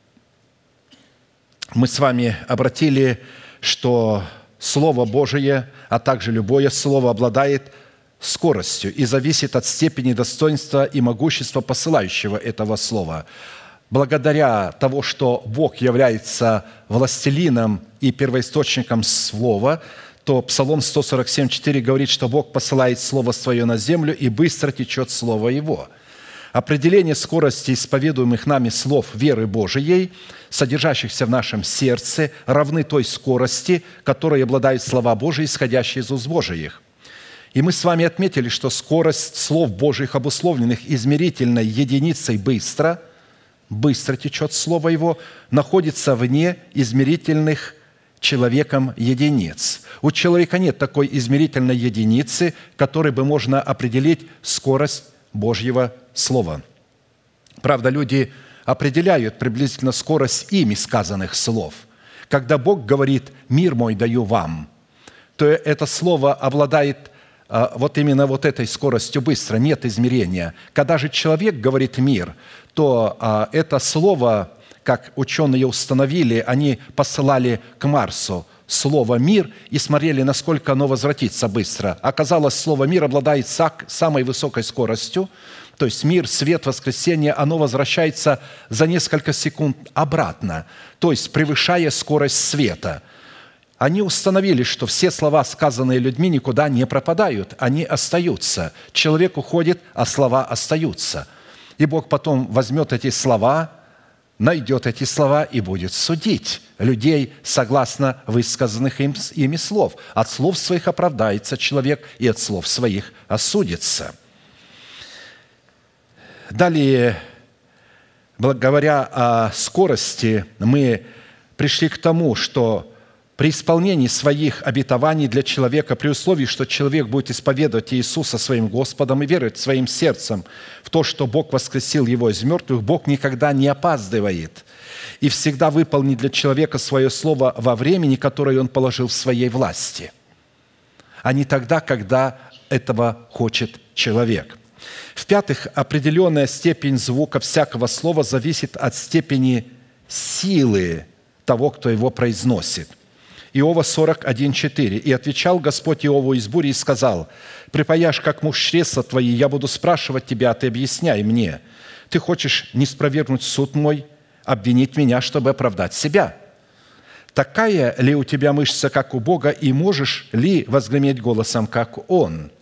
мы с вами обратили, что Слово Божие, а также любое слово обладает скоростью и зависит от степени достоинства и могущества посылающего этого слова. Благодаря того, что Бог является властелином и первоисточником слова, то Псалом сто сорок семь, четыре говорит, что Бог посылает Слово Свое на землю, и быстро течет Слово Его. Определение скорости исповедуемых нами слов веры Божией, содержащихся в нашем сердце, равны той скорости, которой обладают слова Божии, исходящие из уст Божиих. И мы с вами отметили, что скорость слов Божьих, обусловленных измерительной единицей «быстро», быстро течет Слово Его, находится вне измерительных человеком единиц. У человека нет такой измерительной единицы, которой бы можно определить скорость Божьего Слова. Правда, люди определяют приблизительно скорость ими сказанных слов. Когда Бог говорит «мир мой даю вам», то это слово обладает вот именно вот этой скоростью быстро, нет измерения. Когда же человек говорит «мир», то это слово, как ученые установили, они посылали к Марсу слово «мир» и смотрели, насколько оно возвратится быстро. Оказалось, слово «мир» обладает самой высокой скоростью, то есть мир, свет, воскресение, оно возвращается за несколько секунд обратно, то есть превышая скорость света. Они установили, что все слова, сказанные людьми, никуда не пропадают, они остаются. Человек уходит, а слова остаются. И Бог потом возьмет эти слова, найдет эти слова и будет судить людей согласно высказанных им, ими слов. От слов своих оправдается человек, и от слов своих осудится. Далее, говоря о скорости, мы пришли к тому, что при исполнении своих обетований для человека, при условии, что человек будет исповедовать Иисуса своим Господом и веровать своим сердцем в то, что Бог воскресил его из мертвых, Бог никогда не опаздывает и всегда выполнит для человека свое слово во времени, которое он положил в своей власти, а не тогда, когда этого хочет человек. В-пятых, определенная степень звука всякого слова зависит от степени силы того, кто его произносит. Иова сорок один, четыре. «И отвечал Господь Иову из бури и сказал: припаяшь, как муж чресла твои, я буду спрашивать тебя, а ты объясняй мне. Ты хочешь ниспровергнуть суд мой, обвинить меня, чтобы оправдать себя? Такая ли у тебя мышца, как у Бога, и можешь ли возгреметь голосом, как Он?»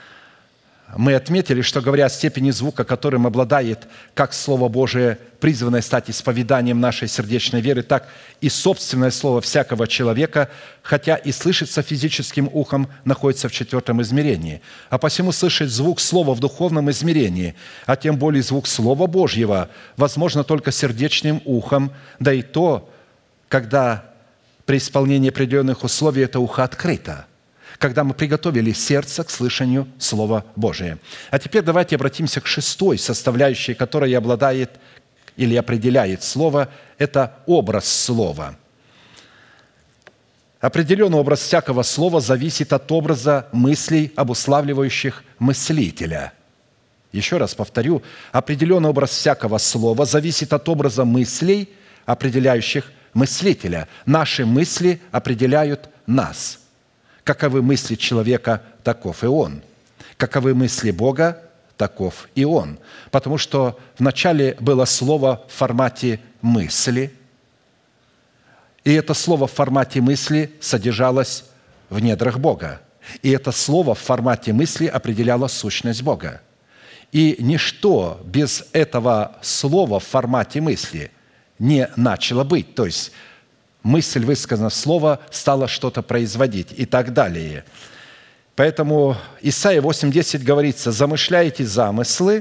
Мы отметили, что, говоря о степени звука, которым обладает как Слово Божие, призванное стать исповеданием нашей сердечной веры, так и собственное слово всякого человека, хотя и слышится физическим ухом, находится в четвертом измерении. А посему слышать звук слова в духовном измерении, а тем более звук Слова Божьего, возможно только сердечным ухом, да и то, когда при исполнении определенных условий это ухо открыто, когда мы приготовили сердце к слышанию Слова Божия. А теперь давайте обратимся к шестой составляющей, которая обладает или определяет Слово. Это образ Слова. Определенный образ всякого слова зависит от образа мыслей, обуславливающих мыслителя. Еще раз повторю, определенный образ всякого слова зависит от образа мыслей, определяющих мыслителя. Наши мысли определяют нас. Каковы мысли человека, таков и он. Каковы мысли Бога, таков и он. Потому что вначале было слово в формате мысли, и это слово в формате мысли содержалось в недрах Бога. И это слово в формате мысли определяло сущность Бога. И ничто без этого слова в формате мысли не начало быть. То есть мысль, высказанная в слово, стала что-то производить и так далее. Поэтому Исайя восемь десять говорится: «Замышляете замыслы,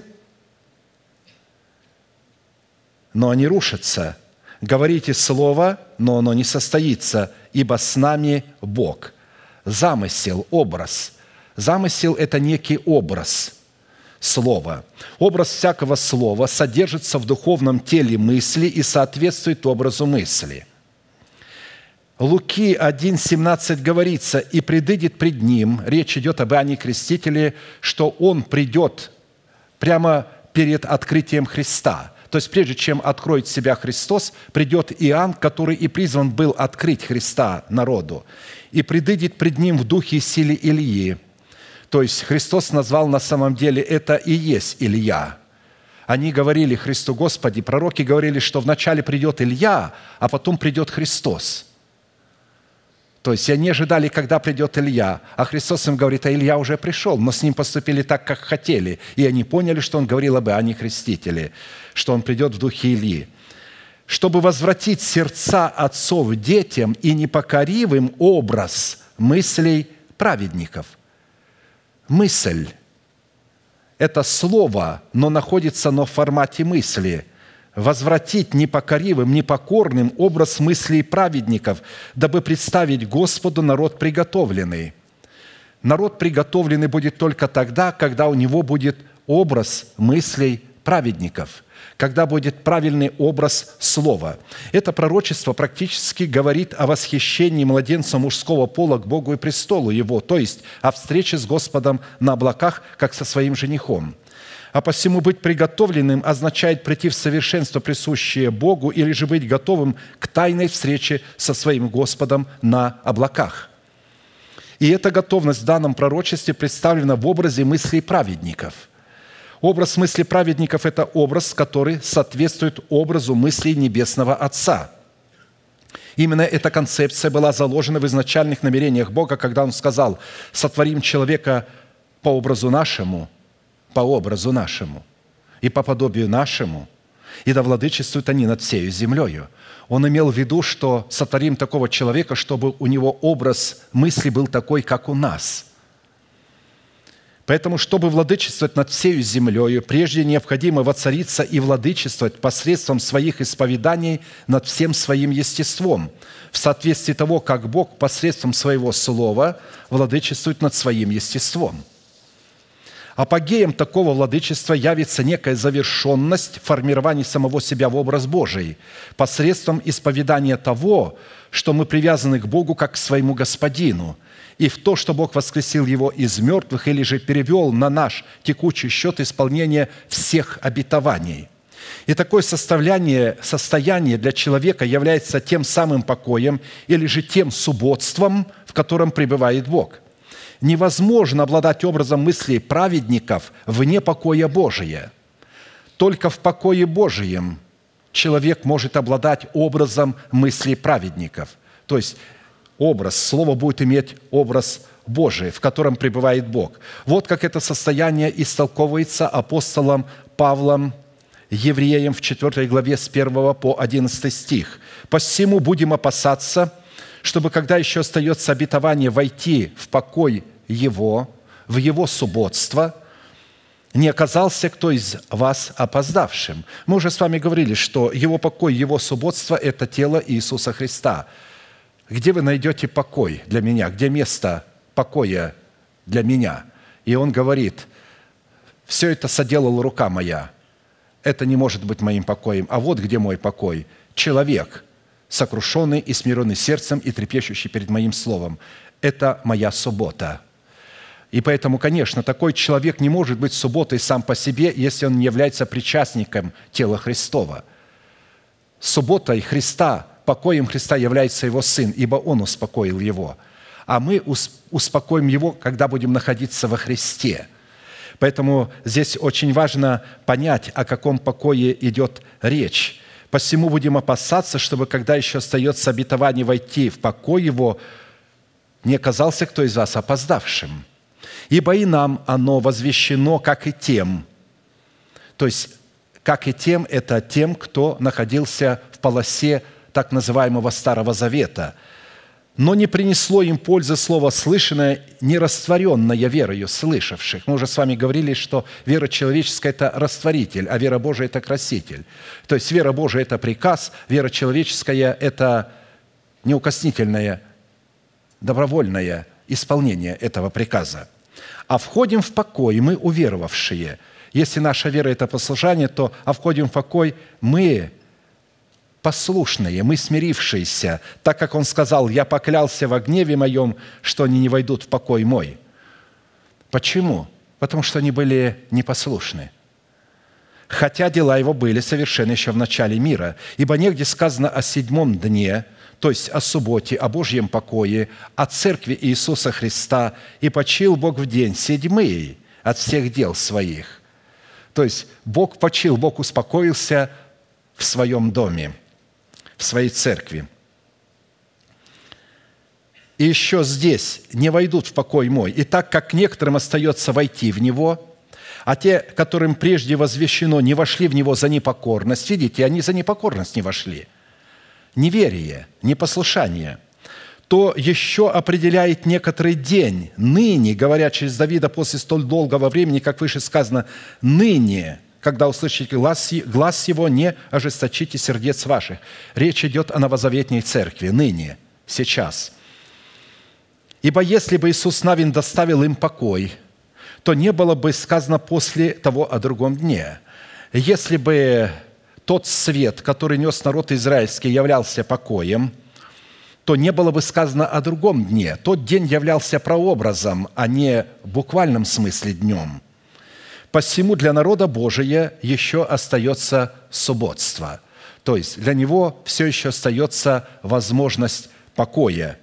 но они рушатся. Говорите слово, но оно не состоится, ибо с нами Бог». Замысел, образ. Замысел – это некий образ слова. Образ всякого слова содержится в духовном теле мысли и соответствует образу мысли. Луки один семнадцать говорится: «И предыдет пред ним», речь идет об Иоанне Крестителе, что он придет прямо перед открытием Христа. То есть прежде чем откроет себя Христос, придет Иоанн, который и призван был открыть Христа народу. «И предыдет пред ним в духе и силе Илии». То есть Христос назвал на самом деле это и есть Илия. Они говорили Христу: «Господи», пророки говорили, что вначале придет Илия, а потом придет Христос. То есть они ожидали, когда придет Илья, а Христос им говорит, а Илья уже пришел, но с ним поступили так, как хотели. И они поняли, что он говорил об Иоанне Крестителе, что он придет в духе Ильи. Чтобы возвратить сердца отцов детям и непокоривым образ мыслей праведников. Мысль – это слово, но находится оно в формате мысли. Возвратить непокоривым, непокорным образ мыслей праведников, дабы представить Господу народ приготовленный. Народ приготовленный будет только тогда, когда у него будет образ мыслей праведников, когда будет правильный образ слова. Это пророчество практически говорит о восхищении младенца мужского пола к Богу и престолу Его, то есть о встрече с Господом на облаках, как со своим женихом. А посему быть приготовленным означает прийти в совершенство, присущее Богу, или же быть готовым к тайной встрече со своим Господом на облаках. И эта готовность в данном пророчестве представлена в образе мыслей праведников. Образ мысли праведников – это образ, который соответствует образу мыслей Небесного Отца. Именно эта концепция была заложена в изначальных намерениях Бога, когда Он сказал: «Сотворим человека по образу нашему, по образу нашему и по подобию нашему, и да владычествуют они над всею землею». Он имел в виду, что сотворим такого человека, чтобы у него образ мысли был такой, как у нас. Поэтому, чтобы владычествовать над всею землею, прежде необходимо воцариться и владычествовать посредством своих исповеданий над всем своим естеством, в соответствии того, как Бог посредством своего слова владычествует над своим естеством. Апогеем такого владычества явится некая завершенность формирования самого себя в образ Божий посредством исповедания того, что мы привязаны к Богу как к своему Господину, и в то, что Бог воскресил Его из мертвых или же перевел на наш текущий счет исполнения всех обетований. И такое состояние, состояние для человека является тем самым покоем или же тем субботством, в котором пребывает Бог. Невозможно обладать образом мыслей праведников вне покоя Божия. Только в покое Божием человек может обладать образом мыслей праведников. То есть образ, слово будет иметь образ Божий, в котором пребывает Бог. Вот как это состояние истолковывается апостолом Павлом евреям в четвёртой главе с первого по одиннадцатый стих. «Посему будем опасаться, чтобы, когда еще остается обетование войти в покой Его, в Его субботство, не оказался кто из вас опоздавшим». Мы уже с вами говорили, что Его покой, Его субботство – это тело Иисуса Христа. Где вы найдете покой для меня? Где место покоя для меня? И Он говорит: «Все это соделала рука моя. Это не может быть моим покоем. А вот где мой покой. Человек, сокрушенный и смиренный сердцем и трепещущий перед моим словом. Это моя суббота». И поэтому, конечно, такой человек не может быть субботой сам по себе, если он не является причастником тела Христова. Субботой Христа, покоем Христа является Его Сын, ибо Он успокоил Его. А мы успокоим Его, когда будем находиться во Христе. Поэтому здесь очень важно понять, о каком покое идет речь. Посему будем опасаться, чтобы, когда еще остается обетование войти в покой Его, не оказался кто из вас опоздавшим. Ибо и нам оно возвещено, как и тем». То есть, как и тем, это тем, кто находился в полосе так называемого Старого Завета. «Но не принесло им пользы слово слышанное, не растворенное верою слышавших». Мы уже с вами говорили, что вера человеческая – это растворитель, а вера Божия – это краситель. То есть вера Божия – это приказ, вера человеческая – это неукоснительное, добровольное исполнение этого приказа. «А входим в покой мы, уверовавшие». Если наша вера – это послушание, то «а входим в покой мы, послушные, мы смирившиеся, так как Он сказал: я поклялся во гневе моем, что они не войдут в покой мой». Почему? Потому что они были непослушны. «Хотя дела его были совершены еще в начале мира, ибо негде сказано о седьмом дне, то есть о субботе, о Божьем покое, о церкви Иисуса Христа, и почил Бог в день седьмый от всех дел своих». То есть Бог почил, Бог успокоился в своем доме, в своей церкви. и еще здесь не войдут в покой мой. И так как некоторым остается войти в него, а те, которым прежде возвещено, не вошли в него за непокорность». Видите, они за непокорность не вошли. Неверие, непослушание. «То еще определяет некоторый день, ныне, говоря через Давида после столь долгого времени, как выше сказано, ныне, когда услышите глаз, глаз его, не ожесточите сердец ваших». Речь идет о новозаветней церкви, ныне, сейчас. «Ибо если бы Иисус Навин доставил им покой, то не было бы сказано после того о другом дне. Если бы тот свет, который нес народ израильский, являлся покоем, то не было бы сказано о другом дне. Тот день являлся прообразом, а не в буквальном смысле днем. Посему для народа Божия еще остается субботство». То есть для него все еще остается возможность покоя.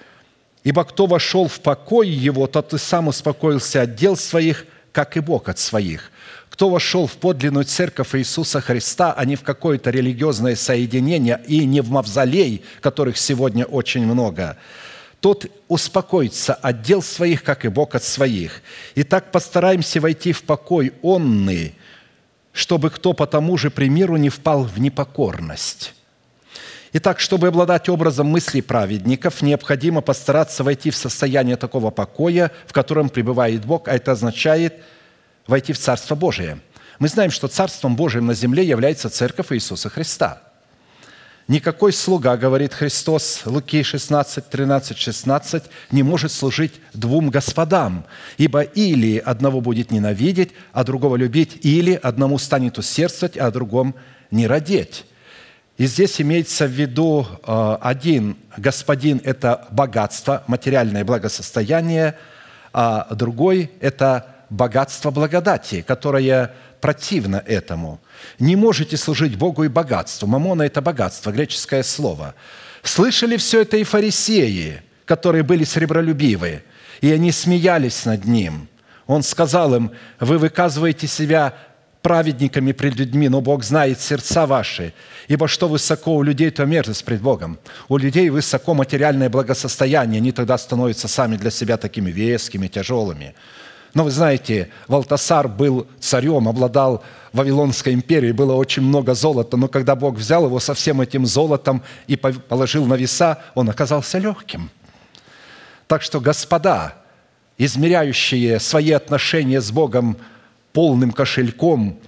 «Ибо кто вошел в покой его, тот и сам успокоился от дел своих, как и Бог от своих. Кто вошел в подлинную церковь Иисуса Христа, а не в какое-то религиозное соединение и не в мавзолей, которых сегодня очень много, тот успокоится от дел своих, как и Бог от своих. Итак, постараемся войти в покой онный, чтобы кто по тому же примеру не впал в непокорность». Итак, чтобы обладать образом мыслей праведников, необходимо постараться войти в состояние такого покоя, в котором пребывает Бог, а это означает войти в Царство Божие. Мы знаем, что Царством Божиим на земле является Церковь Иисуса Христа. «Никакой слуга, — говорит Христос, Луки шестнадцать, тринадцать, шестнадцать, — не может служить двум господам, ибо или одного будет ненавидеть, а другого любить, или одному станет усердствовать, а о другом не радеть». И здесь имеется в виду один господин – это богатство, материальное благосостояние, а другой – это богатство благодати, которое противно этому. Не можете служить Богу и богатству. Мамона – это богатство, греческое слово. Слышали все это и фарисеи, которые были сребролюбивы, и они смеялись над ним. Он сказал им: «Вы выказываете себя праведниками пред людьми, но Бог знает сердца ваши. Ибо что высоко у людей, то мерзость пред Богом. У людей высоко материальное благосостояние, они тогда становятся сами для себя такими вескими, тяжелыми». Но вы знаете, Валтасар был царем, обладал Вавилонской империей, было очень много золота, но когда Бог взял его со всем этим золотом и положил на веса, он оказался легким. Так что, господа, измеряющие свои отношения с Богом полным кошельком,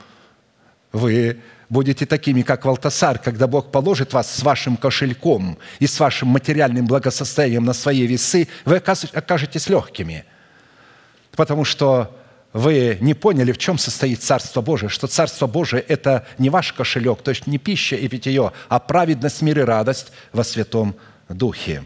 вы будете такими, как Валтасар, когда Бог положит вас с вашим кошельком и с вашим материальным благосостоянием на свои весы, вы окажетесь легкими, потому что вы не поняли, в чем состоит Царство Божие, что Царство Божие – это не ваш кошелек, то есть не пища и питье, а праведность, мир и радость во Святом Духе.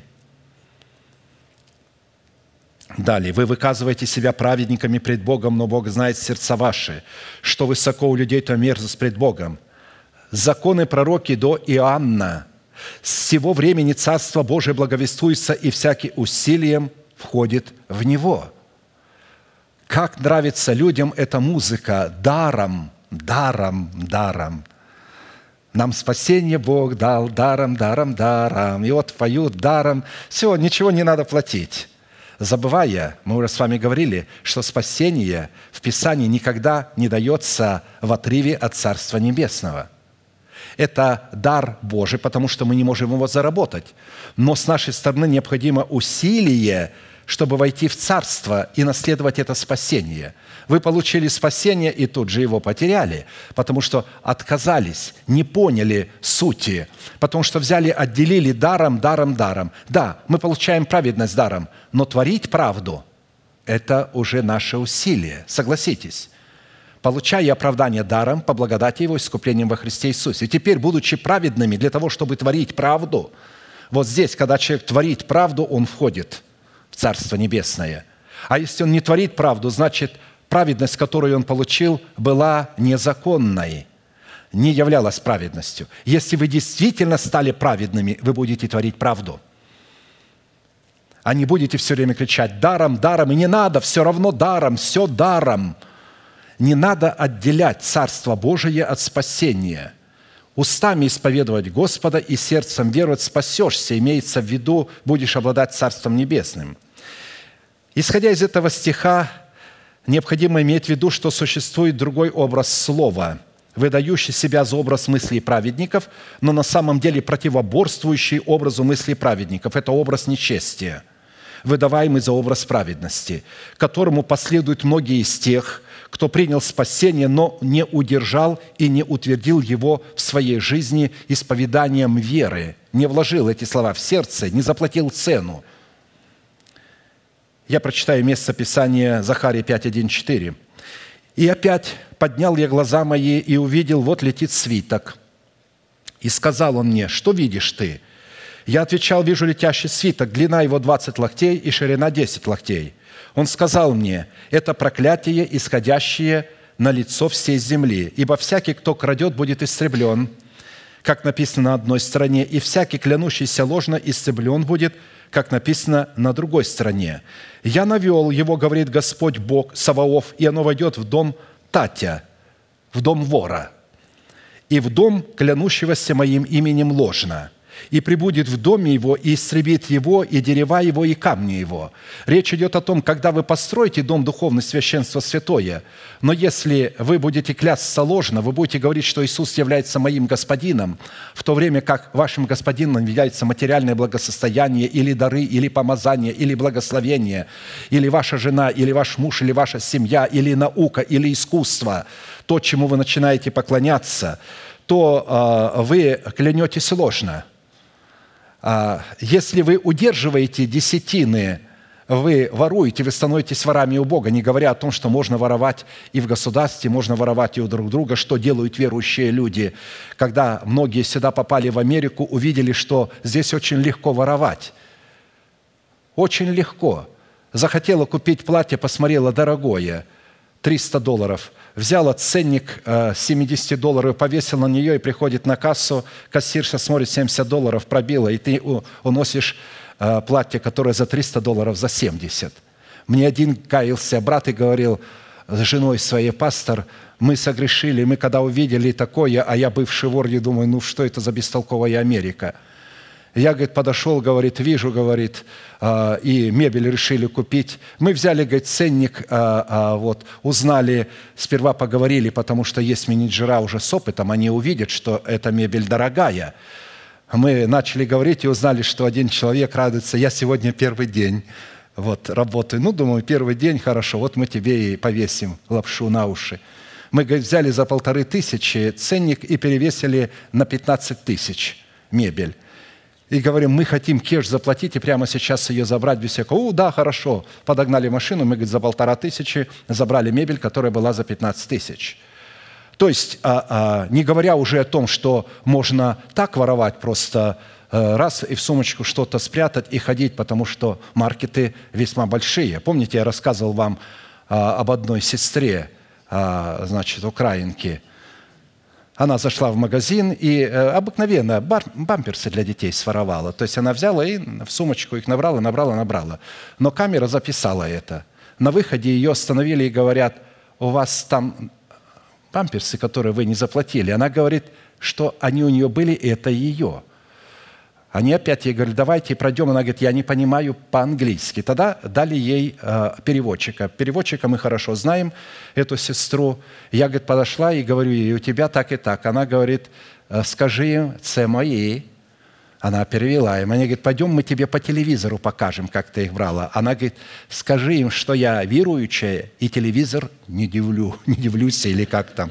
Далее. «Вы выказываете себя праведниками пред Богом, но Бог знает сердца ваши. Что высоко у людей, то мерзость пред Богом. Законы пророки до Иоанна. С сего времени Царство Божие благовествуется, и всякий усилием входит в него». Как нравится людям эта музыка даром, даром, даром. Нам спасение Бог дал даром, даром, даром. И вот поют даром. Все, ничего не надо платить. Забывая, мы уже с вами говорили, что спасение в Писании никогда не дается в отрыве от Царства Небесного. Это дар Божий, потому что мы не можем его заработать. Но с нашей стороны необходимо усилие, чтобы войти в Царство и наследовать это спасение. Вы получили спасение и тут же его потеряли, потому что отказались, не поняли сути, потому что взяли, отделили даром, даром, даром. Да, мы получаем праведность даром, но творить правду – это уже наше усилие, согласитесь. Получая оправдание даром, по благодати Его, искуплением во Христе Иисусе. И теперь, будучи праведными для того, чтобы творить правду, вот здесь, когда человек творит правду, он входит в Царство Небесное. А если он не творит правду, значит, праведность, которую он получил, была незаконной, не являлась праведностью. Если вы действительно стали праведными, вы будете творить правду. А не будете все время кричать «даром, даром», и не надо, все равно даром, все даром. Не надо отделять Царство Божие от спасения. устами исповедовать Господа и сердцем веровать, спасешься, имеется в виду, будешь обладать Царством Небесным». Исходя из этого стиха, необходимо иметь в виду, что существует другой образ слова, выдающий себя за образ мыслей праведников, но на самом деле противоборствующий образу мыслей праведников. Это образ нечестия, выдаваемый за образ праведности, которому последуют многие из тех, кто принял спасение, но не удержал и не утвердил его в своей жизни исповеданием веры, не вложил эти слова в сердце, не заплатил цену. Я прочитаю место Писания Захария пять, один, четыре. «И опять поднял я глаза мои и увидел, вот летит свиток. И сказал он мне: что видишь ты? Я отвечал: вижу летящий свиток, длина его двадцать локтей и ширина десять локтей. Он сказал мне: это проклятие, исходящее на лицо всей земли, ибо всякий, кто крадет, будет истреблен, как написано на одной стороне, и всякий, клянущийся ложно, истреблен будет, как написано на другой стороне. Я навел его, говорит Господь Бог Саваоф, и оно войдет в дом Татя, в дом вора, и в дом, клянущегося моим именем ложно, и прибудет в доме его, и истребит его, и дерева его, и камни его». Речь идет о том, когда вы построите дом духовный, священство святое, но если вы будете клясться ложно, вы будете говорить, что Иисус является моим господином, в то время как вашим господином является материальное благосостояние, или дары, или помазание, или благословение, или ваша жена, или ваш муж, или ваша семья, или наука, или искусство, то, чему вы начинаете поклоняться, то э, вы клянетесь ложно. Если вы удерживаете десятины, вы воруете, вы становитесь ворами у Бога, не говоря о том, что можно воровать и в государстве, можно воровать и у друг друга, что делают верующие люди. Когда многие сюда попали в Америку, увидели, что здесь очень легко воровать. Очень легко. Захотела купить платье, посмотрела, дорогое, триста долларов. Взяла ценник семьдесят долларов, повесил на нее и приходит на кассу, кассирша смотрит, семьдесят долларов пробила, и ты уносишь платье, которое за триста долларов, за семьдесят. Мне один каялся брат и говорил с женой своей: пастор, мы согрешили, мы когда увидели такое, а я бывший вор, я думаю, ну что это за бестолковая Америка? Я, говорит, подошел, говорит, вижу, говорит, и мебель решили купить. Мы взяли, говорит, ценник, вот, узнали, сперва поговорили, потому что есть менеджера уже с опытом, они увидят, что эта мебель дорогая. Мы начали говорить и узнали, что один человек радуется: я сегодня первый день вот, работаю. Ну, думаю, первый день, хорошо, вот мы тебе и повесим лапшу на уши. Мы, говорит, взяли за полторы тысячи ценник и перевесили на пятнадцать тысяч мебель. И говорим: мы хотим кеш заплатить и прямо сейчас ее забрать без всякого. О, да, хорошо. Подогнали машину, мы, говорит, за полтора тысячи забрали мебель, которая была за пятнадцать тысяч. То есть, а, а, не говоря уже о том, что можно так воровать, просто а, раз и в сумочку что-то спрятать и ходить, потому что маркеты весьма большие. Помните, я рассказывал вам а, об одной сестре, а, значит, украинке. Она зашла в магазин и э, обыкновенно бар, бамперсы для детей своровала. То есть она взяла и в сумочку их набрала, набрала, набрала. Но камера записала это. На выходе ее остановили и говорят: у вас там бамперсы, которые вы не заплатили. Она говорит, что они у нее были, и это ее. Они опять ей говорят: давайте пройдем. Она говорит: я не понимаю по-английски. Тогда дали ей э, переводчика. Переводчика мы хорошо знаем, эту сестру. Я, говорит, подошла и говорю ей: у тебя так и так. Она говорит: скажи им, це мои. Она перевела им. Они говорят: пойдем, мы тебе по телевизору покажем, как ты их брала. Она говорит: скажи им, что я верующая, и телевизор не дивлю, не дивлюсь, или как там.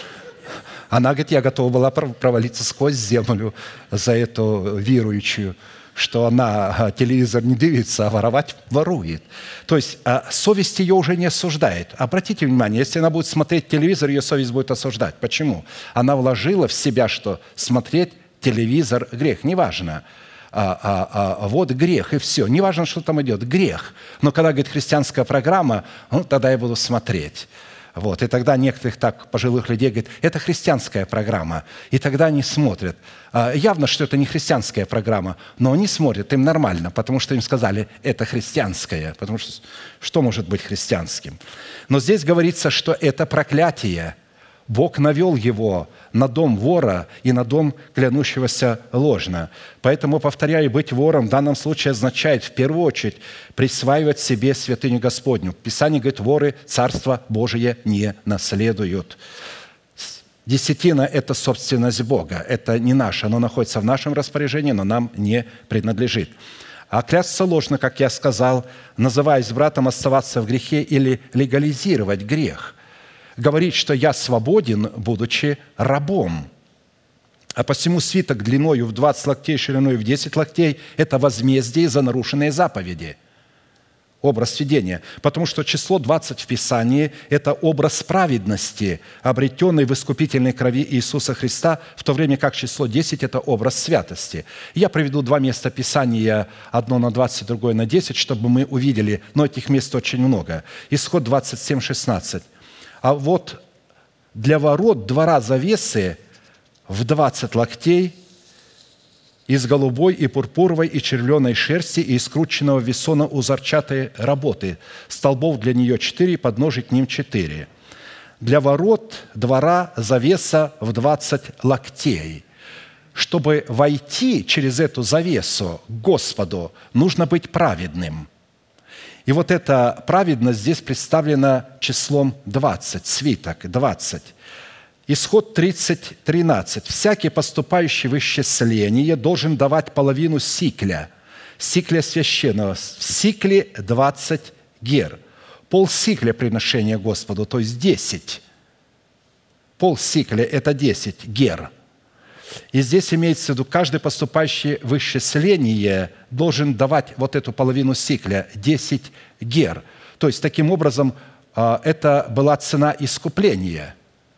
Она говорит: я готова была провалиться сквозь землю за эту верующую, что она телевизор не дивится, а воровать ворует. То есть совесть ее уже не осуждает. Обратите внимание, если она будет смотреть телевизор, ее совесть будет осуждать. Почему? Она вложила в себя, что смотреть телевизор – грех. Неважно. А, а, а, вот грех, и все. Неважно, что там идет. Грех. Но когда, говорит, христианская программа, ну, тогда я буду смотреть. Вот. И тогда некоторых так пожилых людей говорят: это христианская программа. И тогда они смотрят. А, явно, что это не христианская программа, но они смотрят, им нормально, потому что им сказали: это христианская. Потому что что может быть христианским? Но здесь говорится, что это проклятие. Бог навел его на дом вора и на дом клянущегося ложно. Поэтому, повторяю, быть вором в данном случае означает в первую очередь присваивать себе святыню Господню. Писание говорит, воры Царство Божие не наследуют. Десятина – это собственность Бога. Это не наше. Оно находится в нашем распоряжении, но нам не принадлежит. А клясться ложно, как я сказал, называясь братом, оставаться в грехе или легализировать грех. Говорить, что я свободен, будучи рабом. А посему свиток длиною в двадцать локтей, шириной в десять локтей – это возмездие за нарушенные заповеди. Образ видения. Потому что число двадцать в Писании – это образ праведности, обретенный в искупительной крови Иисуса Христа, в то время как число десять – это образ святости. Я приведу два места Писания, одно на двадцать, другое на десять, чтобы мы увидели, но этих мест очень много. Исход двадцать семь, шестнадцать. А вот для ворот двора завесы в двадцать локтей из голубой и пурпуровой и червленой шерсти и из скрученного весона узорчатой работы. Столбов для нее четыре, подножий к ним четыре. Для ворот двора завеса в двадцать локтей. Чтобы войти через эту завесу к Господу, нужно быть праведным. И вот эта праведность здесь представлена числом двадцать, свиток двадцать. Исход тридцать, тринадцать. «Всякий, поступающий в исчисление, должен давать половину сикля, сикля священного, в сикле двадцать гер». Пол сикля приношения Господу, то есть десять. Пол сикля – это десять гер. И здесь имеется в виду, каждый поступающий в исчисление должен давать вот эту половину сикля, десять гер. То есть, таким образом, это была цена искупления.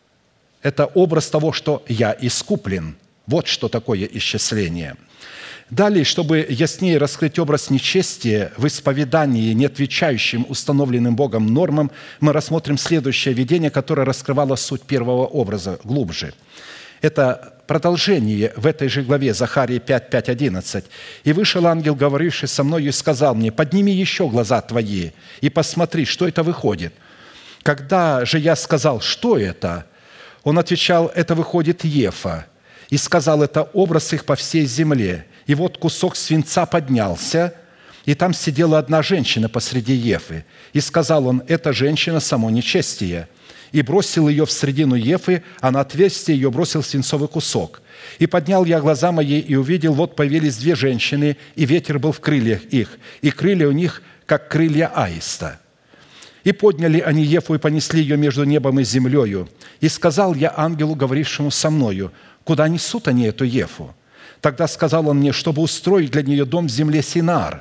Это образ того, что я искуплен. Вот что такое исчисление. Далее, чтобы яснее раскрыть образ нечестия в исповедании, не отвечающим установленным Богом нормам, мы рассмотрим следующее видение, которое раскрывало суть первого образа глубже. Это продолжение в этой же главе, Захарии пять, пять, одиннадцать. «И вышел ангел, говоривший со мною, и сказал мне, подними еще глаза твои и посмотри, что это выходит. Когда же я сказал, что это? Он отвечал, это выходит Ефа. И сказал, это образ их по всей земле. И вот кусок свинца поднялся, и там сидела одна женщина посреди Ефы. И сказал он, эта женщина само нечестие. И бросил ее в средину Ефы, а на отверстие ее бросил свинцовый кусок. И поднял я глаза мои, и увидел, вот появились две женщины, и ветер был в крыльях их, и крылья у них, как крылья аиста. И подняли они Ефу, и понесли ее между небом и землею. И сказал я ангелу, говорившему со мною, куда несут они эту Ефу? Тогда сказал он мне, чтобы устроить для нее дом в земле Синаар.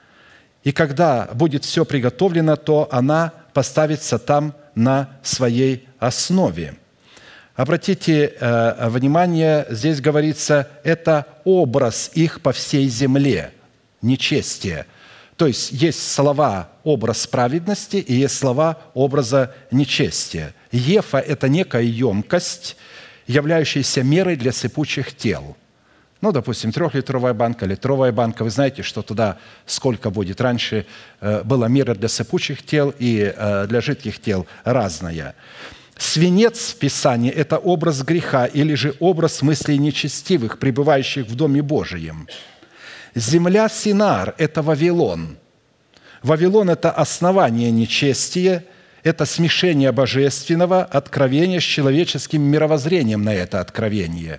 И когда будет все приготовлено, то она поставится там на своей основе». Обратите э, внимание, здесь говорится, это образ их по всей земле, нечестие. То есть есть слова образ праведности и есть слова образа нечестия. Ефа – это некая емкость, являющаяся мерой для сыпучих тел. Ну, допустим, трехлитровая банка, литровая банка. Вы знаете, что туда сколько будет. Раньше была мера для сыпучих тел и для жидких тел разная. Свинец в Писании – это образ греха или же образ мыслей нечестивых, пребывающих в Доме Божием. Земля Синаар – это Вавилон. Вавилон – это основание нечестия, это смешение божественного откровения с человеческим мировоззрением на это откровение.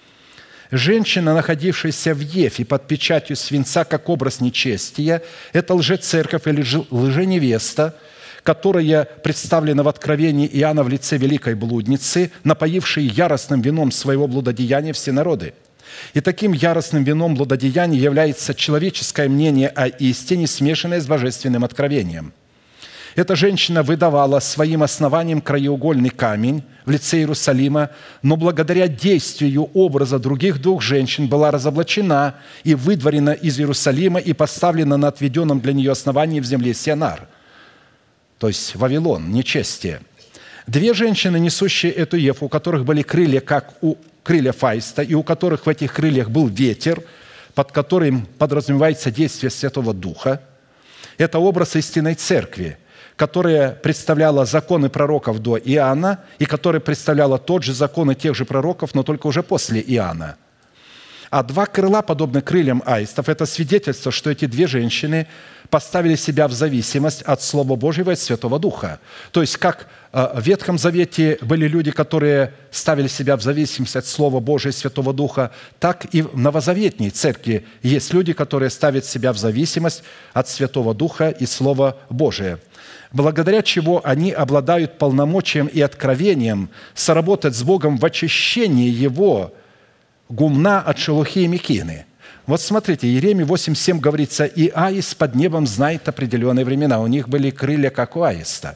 Женщина, находившаяся в Ефе под печатью свинца, как образ нечестия, это лжецерковь или лженевеста, которая представлена в откровении Иоанна в лице великой блудницы, напоившей яростным вином своего блудодеяния все народы. И таким яростным вином блудодеяния является человеческое мнение о истине, смешанное с божественным откровением. Эта женщина выдавала своим основанием краеугольный камень в лице Иерусалима, но благодаря действию образа других двух женщин была разоблачена и выдворена из Иерусалима и поставлена на отведенном для нее основании в земле Синаар, то есть Вавилон, нечестие. Две женщины, несущие эту Ефу, у которых были крылья, как у крылья Фаиста, и у которых в этих крыльях был ветер, под которым подразумевается действие Святого Духа, это образ истинной церкви. которая представляла законы пророков до Иоанна и которая представляла тот же закон и тех же пророков, но только уже после Иоанна. А два крыла, подобны крыльям аистов, это свидетельство, что эти две женщины поставили себя в зависимость от Слова Божьего и от Святого Духа. То есть, как в Ветхом Завете были люди, которые ставили себя в зависимость от Слова Божьего и Святого Духа, так и в Новозаветней Церкви есть люди, которые ставят себя в зависимость от Святого Духа и Слова Божия, благодаря чего они обладают полномочием и откровением соработать с Богом в очищении Его гумна от шелухи и мекины. Вот смотрите, Иеремии восемь семь говорится, «И аист под небом знает определенные времена». У них были крылья, как у аиста.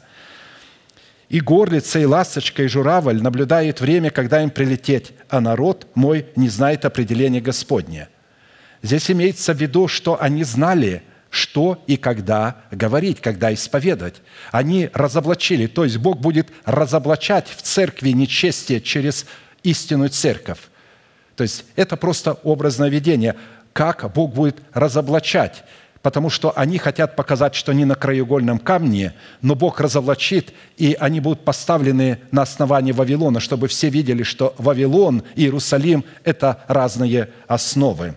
«И горлица, и ласточка, и журавль наблюдают время, когда им прилететь, а народ мой не знает определения Господня». Здесь имеется в виду, что они знали, что и когда говорить, когда исповедовать. Они разоблачили, то есть Бог будет разоблачать в церкви нечестие через истинную церковь. То есть это просто образное видение, как Бог будет разоблачать, потому что они хотят показать, что они на краеугольном камне, но Бог разоблачит, и они будут поставлены на основании Вавилона, чтобы все видели, что Вавилон и Иерусалим – это разные основы.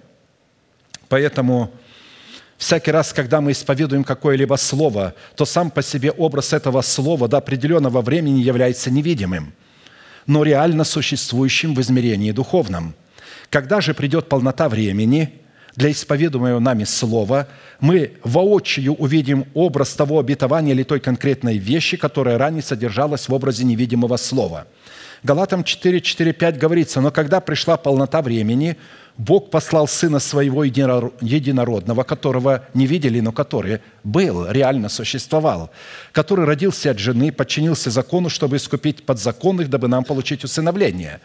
Поэтому всякий раз, когда мы исповедуем какое-либо слово, то сам по себе образ этого слова до определенного времени является невидимым, но реально существующим в измерении духовном. Когда же придет полнота времени для исповедуемого нами слова, мы воочию увидим образ того обетования или той конкретной вещи, которая ранее содержалась в образе невидимого слова. Галатам четыре, четыре, пять говорится, «Но когда пришла полнота времени, Бог послал Сына Своего Единородного, которого не видели, но который был, реально существовал, который родился от жены, подчинился закону, чтобы искупить подзаконных, дабы нам получить усыновление».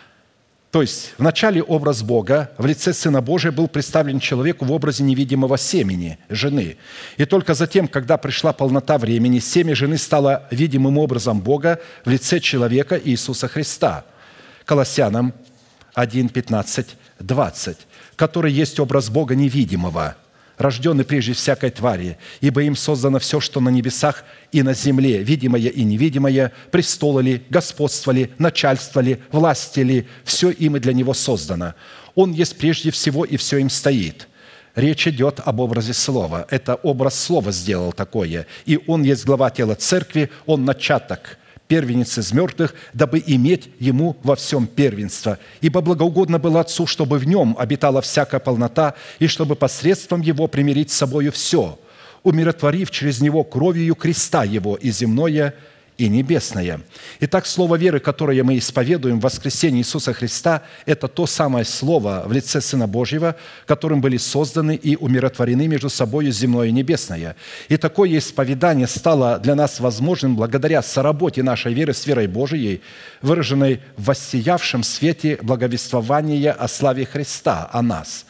То есть вначале образ Бога в лице Сына Божия был представлен человеку в образе невидимого семени, жены. И только затем, когда пришла полнота времени, семя жены стало видимым образом Бога в лице человека Иисуса Христа. Колоссянам один, пятнадцать, двадцать, который есть образ Бога невидимого, рожденный прежде всякой твари, ибо им создано все, что на небесах и на земле, видимое и невидимое, престолы ли, господство ли, начальство ли, власти ли, все им и для него создано. Он есть прежде всего, и все им стоит». Речь идет об образе Слова. Это образ Слова сделал такое. И Он есть глава тела церкви, Он начаток, первенец из мертвых, дабы иметь Ему во всем первенство. Ибо благоугодно было Отцу, чтобы в Нем обитала всякая полнота, и чтобы посредством Его примирить с собою все, умиротворив через Него кровью креста Его и земное, и небесное. Итак, слово веры, которое мы исповедуем в воскресении Иисуса Христа, это то самое слово в лице Сына Божьего, которым были созданы и умиротворены между собой земное и небесное. И такое исповедание стало для нас возможным благодаря соработе нашей веры с верой Божией, выраженной в воссиявшем свете благовествования о славе Христа, о нас.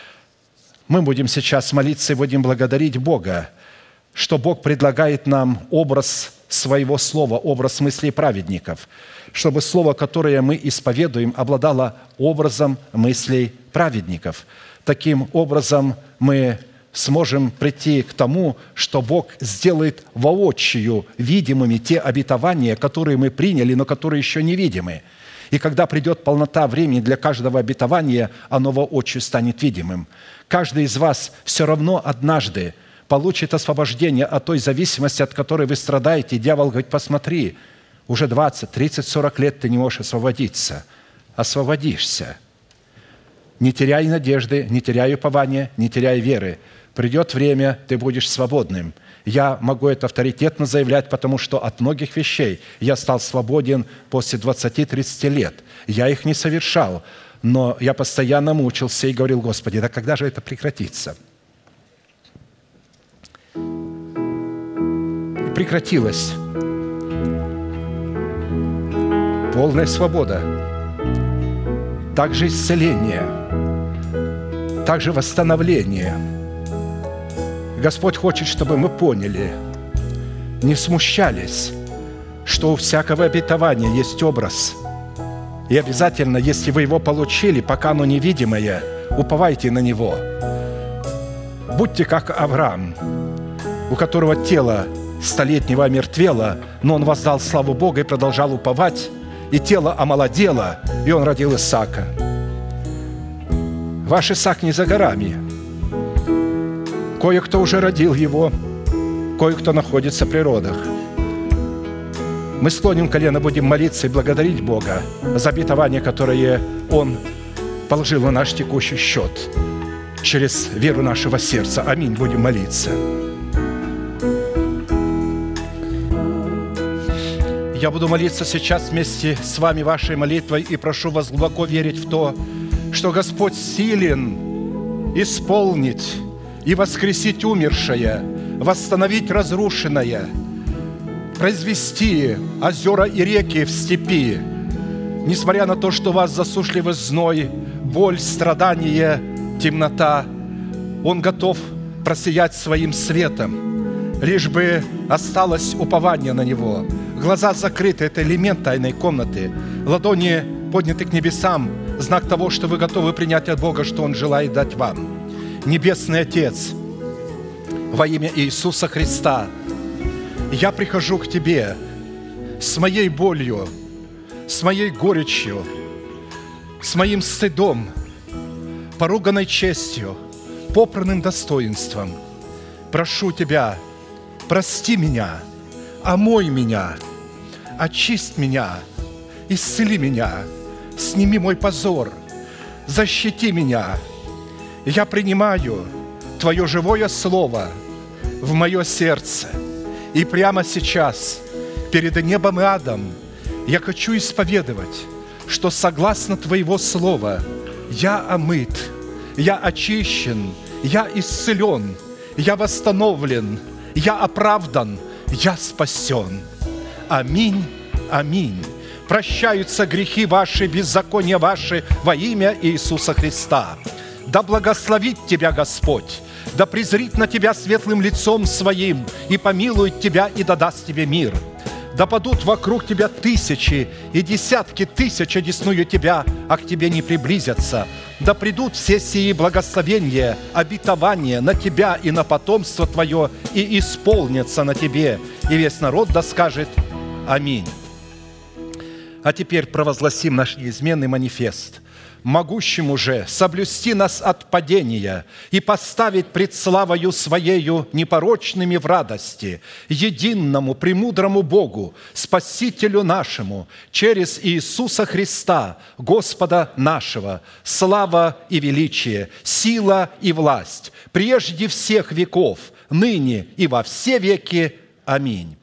Мы будем сейчас молиться и будем благодарить Бога, что Бог предлагает нам образ Своего Слова, образ мыслей праведников, чтобы Слово, которое мы исповедуем, обладало образом мыслей праведников. Таким образом мы сможем прийти к тому, что Бог сделает воочию видимыми те обетования, которые мы приняли, но которые еще не видимы. И когда придет полнота времени для каждого обетования, оно воочию станет видимым. Каждый из вас все равно однажды получит освобождение от той зависимости, от которой вы страдаете. И дьявол говорит: посмотри, уже двадцать, тридцать, сорок лет ты не можешь освободиться. Освободишься. Не теряй надежды, не теряй упования, не теряй веры. Придет время, ты будешь свободным. Я могу это авторитетно заявлять, потому что от многих вещей я стал свободен после двадцати-тридцати лет. Я их не совершал, но я постоянно мучился и говорил: Господи, да когда же это прекратится? И прекратилось. Полная свобода. Также исцеление. Также восстановление. Господь хочет, чтобы мы поняли, не смущались, что у всякого обетования есть образ. И обязательно, если вы его получили, пока оно невидимое, уповайте на него. Будьте как Авраам, у которого тело столетнего омертвело, но он воздал славу Бога и продолжал уповать, и тело омолодело, и он родил Исаака. Ваш Исаак не за горами. Кое-кто уже родил его, кое-кто находится при родах. Мы склоним колено, будем молиться и благодарить Бога за обетование, которое Он положил на наш текущий счет через веру нашего сердца. Аминь. Будем молиться. Я буду молиться сейчас вместе с вами вашей молитвой и прошу вас глубоко верить в то, что Господь силен исполнить и воскресить умершее, восстановить разрушенное, произвести озера и реки в степи, несмотря на то, что у вас засушливый зной, боль, страдание, темнота. Он готов просиять своим светом, лишь бы осталось упование на Него. Глаза закрыты – это элемент тайной комнаты. Ладони подняты к небесам – знак того, что вы готовы принять от Бога, что Он желает дать вам. Небесный Отец, во имя Иисуса Христа, я прихожу к Тебе с моей болью, с моей горечью, с моим стыдом, поруганной честью, попранным достоинством. Прошу Тебя, прости меня, омой меня, очисть меня, исцели меня, сними мой позор, защити меня. Я принимаю Твое живое Слово в мое сердце. И прямо сейчас, перед небом и адом, я хочу исповедовать, что согласно Твоего Слова я омыт, я очищен, я исцелен, я восстановлен, я оправдан, я спасен. Аминь, аминь. Прощаются грехи ваши, беззакония ваши во имя Иисуса Христа. Да благословит тебя Господь, да презрит на тебя светлым лицом Своим и помилует тебя и да даст тебе мир. Да падут вокруг тебя тысячи и десятки тысяч одесную тебя, а к тебе не приблизятся. Да придут все сии благословения, обетования на тебя и на потомство твое, и исполнятся на тебе. И весь народ да скажет аминь. А теперь провозгласим наш неизменный манифест. Могущему же соблюсти нас от падения и поставить пред славою Своею непорочными в радости, единому, премудрому Богу, Спасителю нашему, через Иисуса Христа, Господа нашего, слава и величие, сила и власть, прежде всех веков, ныне и во все веки. Аминь.